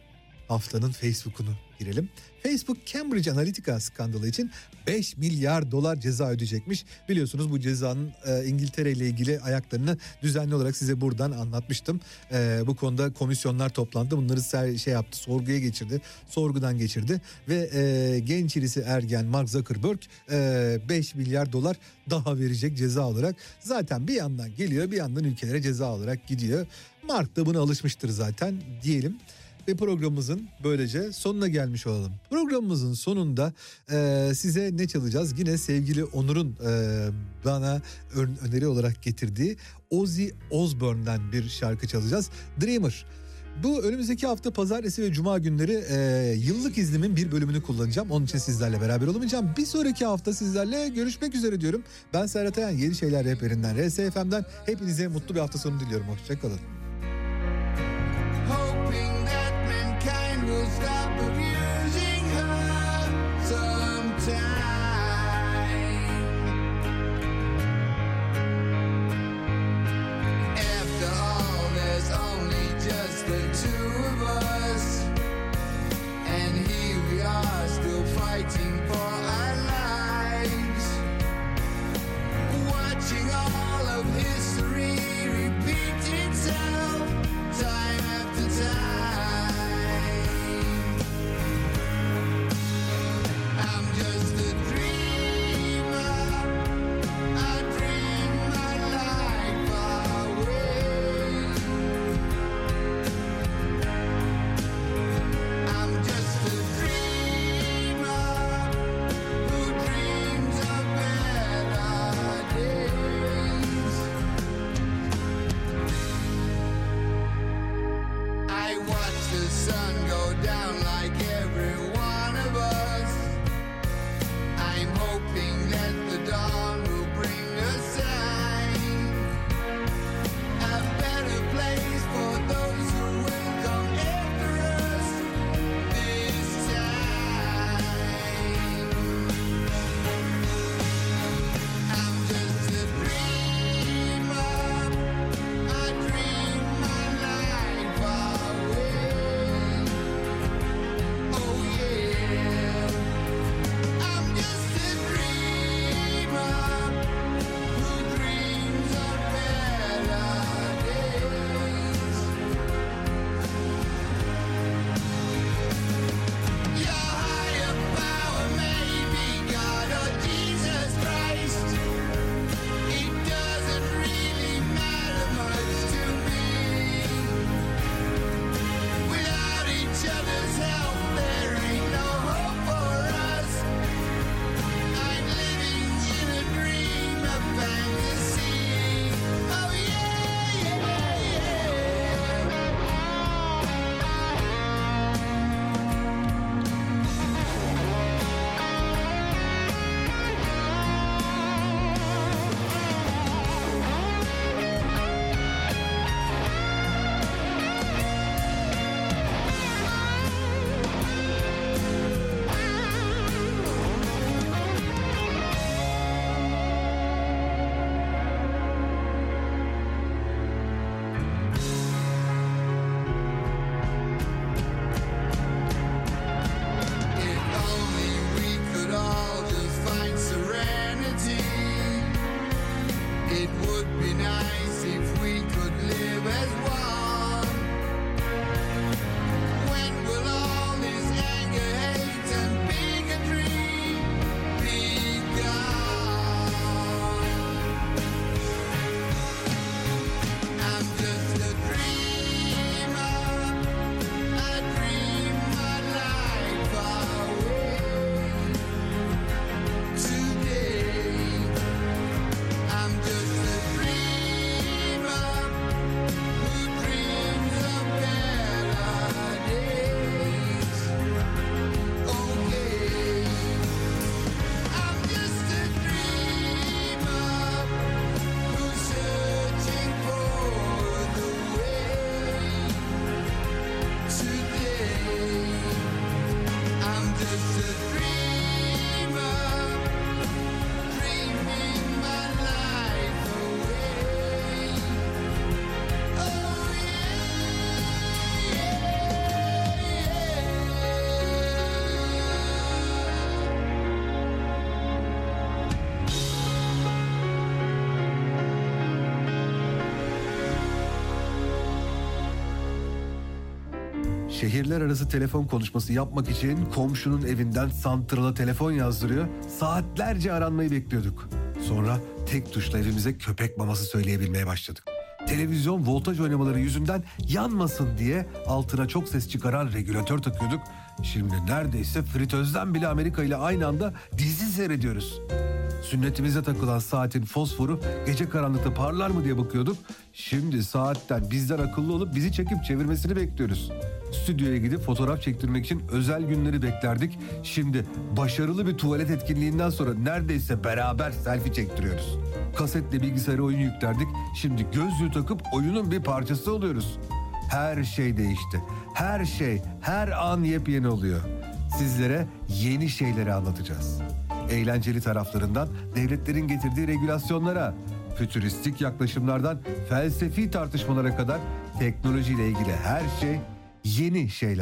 haftanın Facebook'unu girelim. Facebook Cambridge Analytica skandalı için beş milyar dolar ceza ödeyecekmiş. Biliyorsunuz bu cezanın e, İngiltere ile ilgili ayaklarını düzenli olarak size buradan anlatmıştım. E, bu konuda komisyonlar toplandı. Bunları ser, şey yaptı, sorguya geçirdi. Sorgudan geçirdi ve e, genç irisi ergen Mark Zuckerberg e, beş milyar dolar daha verecek ceza olarak. Zaten bir yandan geliyor, bir yandan ülkelere ceza olarak gidiyor. Mark da buna alışmıştır zaten diyelim. Ve programımızın böylece sonuna gelmiş olalım. Programımızın sonunda e, size ne çalacağız? Yine sevgili Onur'un e, bana ön, öneri olarak getirdiği Ozzy Osbourne'den bir şarkı çalacağız. Dreamer. Bu önümüzdeki hafta pazartesi ve cuma günleri e, yıllık iznimin bir bölümünü kullanacağım. Onun için sizlerle beraber olamayacağım. Bir sonraki hafta sizlerle görüşmek üzere diyorum. Ben Serhat Ayan, Yeni Şeyler Rehberinden, R S F M'den hepinize mutlu bir hafta sonu diliyorum. Hoşçakalın. We'll stop abusing her sometime. After all, there's only just the two of us, and here we are still fighting for our lives, watching all of history repeat itself time after time. Şehirler arası telefon konuşması yapmak için komşunun evinden santrala telefon yazdırıyor, saatlerce aranmayı bekliyorduk. Sonra tek tuşla evimize köpek maması söyleyebilmeye başladık. Televizyon voltaj oynamaları yüzünden yanmasın diye altına çok ses çıkaran regülatör takıyorduk. Şimdi neredeyse fritözden bile Amerika ile aynı anda dizi seyrediyoruz. Sünnetimize takılan saatin fosforu gece karanlıkta parlar mı diye bakıyorduk. Şimdi saatten bizden akıllı olup bizi çekip çevirmesini bekliyoruz. Stüdyoya gidip fotoğraf çektirmek için özel günleri beklerdik. Şimdi başarılı bir tuvalet etkinliğinden sonra neredeyse beraber selfie çektiriyoruz. Kasetle bilgisayara oyun yüklerdik. Şimdi gözlüğü takıp oyunun bir parçası oluyoruz. Her şey değişti. Her şey, her an yepyeni oluyor. Sizlere yeni şeyleri anlatacağız. Eğlenceli taraflarından devletlerin getirdiği regülasyonlara, fütüristik yaklaşımlardan felsefi tartışmalara kadar teknolojiyle ilgili her şey yeni şeyler.